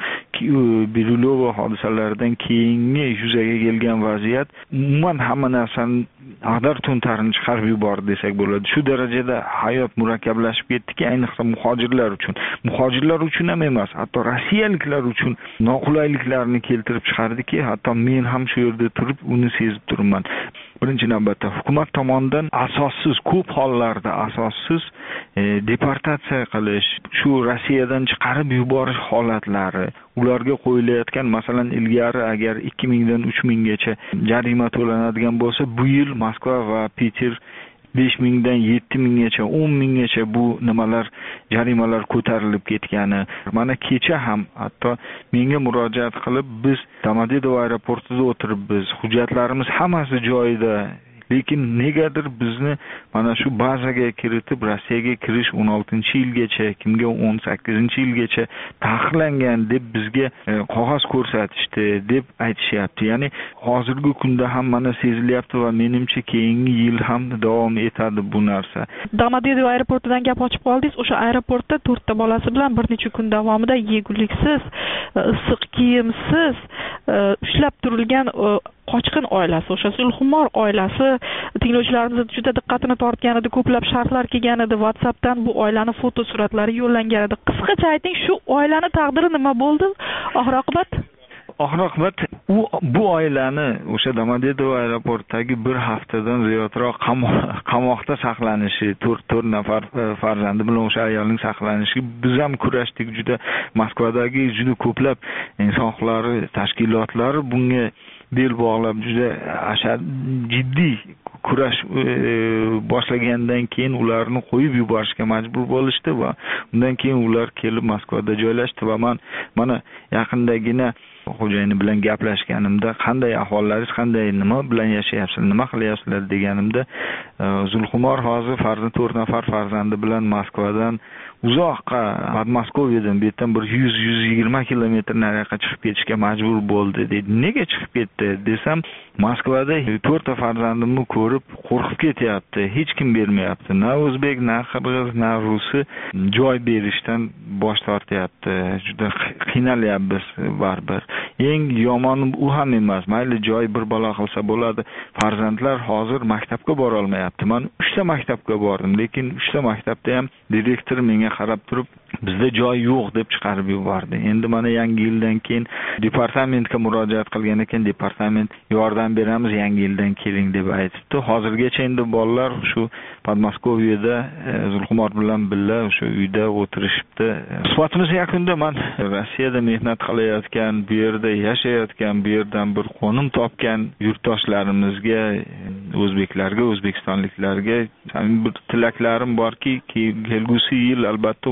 Birilyova hodisalaridan keyingi yuzaga kelgan vaziyat umuman hamma narsani ag'dar to'ntarini chiqarib yubordi desak bo'ladi. Shu darajada hayot murakkablashib ketdiki, ayniqsa muhojirlar uchun. Muhojirlar uchun ham emas, hatto rossiyaliklar uchun noqulayliklarni keltirib chiqardiki, hatto men ham shu yerda turib uni sezib turibman. Birinchi navbatda hukumat tomonidan asossiz, ko'p hollarda asossiz e, deportatsiya qilish, shu Rossiyadan chiqarib yuborish holatlari, ularga qo'yilayotgan, masalan, ilgari agar ikki mingdan uch minggacha jarima to'lanadigan bo'lsa, bu yil Moskva va Peter besh mingdan yetti minggacha, o'n minggacha bu nimalar, jarimalar ko'tarilib ketgani. Mana kecha ham hatto menga murojaat qilib, biz Domodedovo aeroportida o'tiribmiz, hujjatlarimiz hammasi joyida, lekin negadir bizni mana shu bazaga kiritib Rossiyaga kirish o'n oltinchi yilgacha, kimga o'n sakkizinchi yilgacha taqiqlangan deb bizga e, qog'oz ko'rsatishdi deb aytishyapti. Ya'ni hozirgi kunda ham mana sezilyapti va menimcha keyingi yil ham davom etadi bu narsa. Domodedovo aeroportidan gap ochib qoldingiz. O'sha aeroportda to'rtta bolasi bilan bir necha kun davomida yeguliksiz, issiq kiyimsiz ushlab turilgan qochqin oilasi, o'sha Zulxumor oilasi tinglovchilarimiz juda diqqatini tortgan edi. Ko'plab sharhlar kelgan edi. WhatsAppdan bu oilani foto suratlari yo'llangan edi. Qisqacha ayting, shu oilani taqdiri nima bo'ldi? Oxir-oqibat Oxir-oqibat u bu oilani o'sha Domodedovo aeroportidagi bir haftadan ziyodroq qamoqda saqlanishi, to'rt nafar farzandi bilan o'sha ayolning saqlanishi, biz ham kurashdik. Juda Moskvadagi juda ko'plab inson huquqlari tashkilotlari bunga bel bog'lab juda ashad jiddiy kurash e, boshlagandan keyin ularni qo'yib yuborishga majbur bo'lishdi va undan keyin ular kelib Moskvada joylashdi va men mana yaqindagina xo'jayini bilan gaplashganimda, qanday ahvollaringiz, qanday, nima bilan yashayapsizlar, nima qilyapsizlar deganimda, Zulxumor hozir farzand to'rt nafar farzandi bilan Moskvadan uzoqqa, Podmoskoviyadan bu yerdan bir yuz yuz yigirma kilometr nariyoqqa chiqib ketishga majbur bo'ldi dedi. Nega chiqib ketdi desam, Moskvada to'rtta farzandimni ko'rib qo'rqib ketyapti. Hech kim bermayapti. Na o'zbek, na qirg'iz, na rusi joy berishdan bosh tortyapti. Juda qiynalyapmiz baribir. Eng yomoni u ham emas. Mayli joy bir balo qilsa bo'ladi. Farzandlar hozir maktabga bora olmayapti. Men uchta maktabga bordim, lekin uchta maktabda ham direktor menga qarab turib, bizda joy yo'q deb chiqarib yubordi. Endi mana yangi yildan keyin departamentga murojaat qilgan ekan, departament yordam beramiz, yangi yildan keling deb aytibdi. Hozirgacha endi bolalar shu Podmoskoviyada e, Zulxumor bilan birga o'sha uyda o'tirishibdi. Suhbatimiz yakunida men Rossiyada mehnat qilayotgan, bu yerda yashayotgan, bu yerdan bir qo'nim topgan yurtdoshlarimizga, o'zbeklarga, o'zbekistonliklarga bir tilaklarim borki, kelgusi yil albatta ularga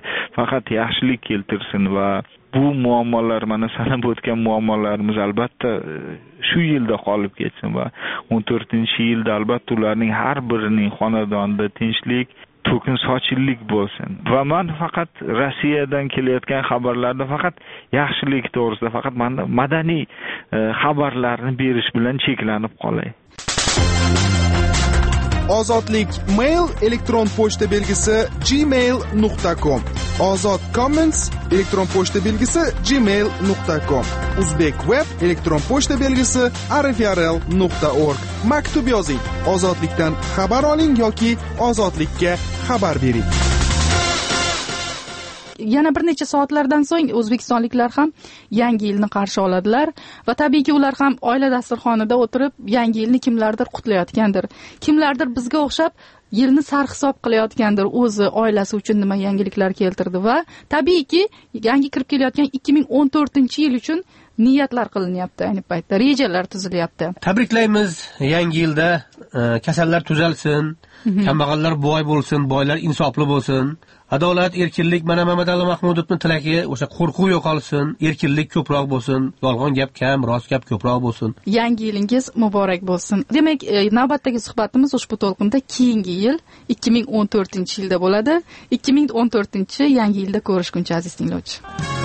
faqat yaxshilik keltirsin va bu muammolar, mana sanab o'tgan muammolarimiz albatta shu yilda qolib ketsin va o'n to'rtinchi yilda albatta ularning har birining xonadonida tinchlik, to'kin sochillik bo'lsin. Va men faqat Rossiyadan kelayotgan xabarlarda faqat yaxshilik to'g'risida, faqat madaniy xabarlarni berish bilan cheklanib qolay. Ozodlik mail elektron pochta belgisi gmail nuqta com. Ozod comments elektron pochta belgisi gmail nuqta com. Uzbek web elektron pochta belgisi arifrl nuqta org. Maktub yozing. Ozodlikdan xabar oling yoki ozodlikka xabar bering. Yana bir necha soatlardan so'ng o'zbekistonliklar ham yangi yilni qarshi oladilar va tabiiyki ular ham oila dasturxonida o'tirib yangi yilni kimlardir qutlayotgandir. Kimlardir bizga o'xshab yilni sarhisob qilayotgandir, o'zi oilasi uchun nima yangiliklar keltirdi va tabiiyki yangi kirib kelayotgan ikki ming o'n to'rtinchi yil uchun niyatlar qilinyapti, ayni paytda rejalar tuzilyapti. Tabriklaymiz, yangi yilda kasallar tuzalsin, kambag'allar boy bo'lsin, boylar insofli bo'lsin. Adolat, erkinlik, mana Mamadali Mahmudovning tilagi o'sha qo'rquv yo'qolsin, erkinlik ko'proq bo'lsin, yolg'on gap kam, rost gap ko'proq bo'lsin. Yangi yilingiz muborak bo'lsin. Demak, navbatdagi suhbatimiz ushbu to'lqinda keyingi yil ikki ming o'n to'rtinchi yilda bo'ladi. ikki ming o'n to'rtinchi yangi yilda ko'rishguncha aziz tinglovchi.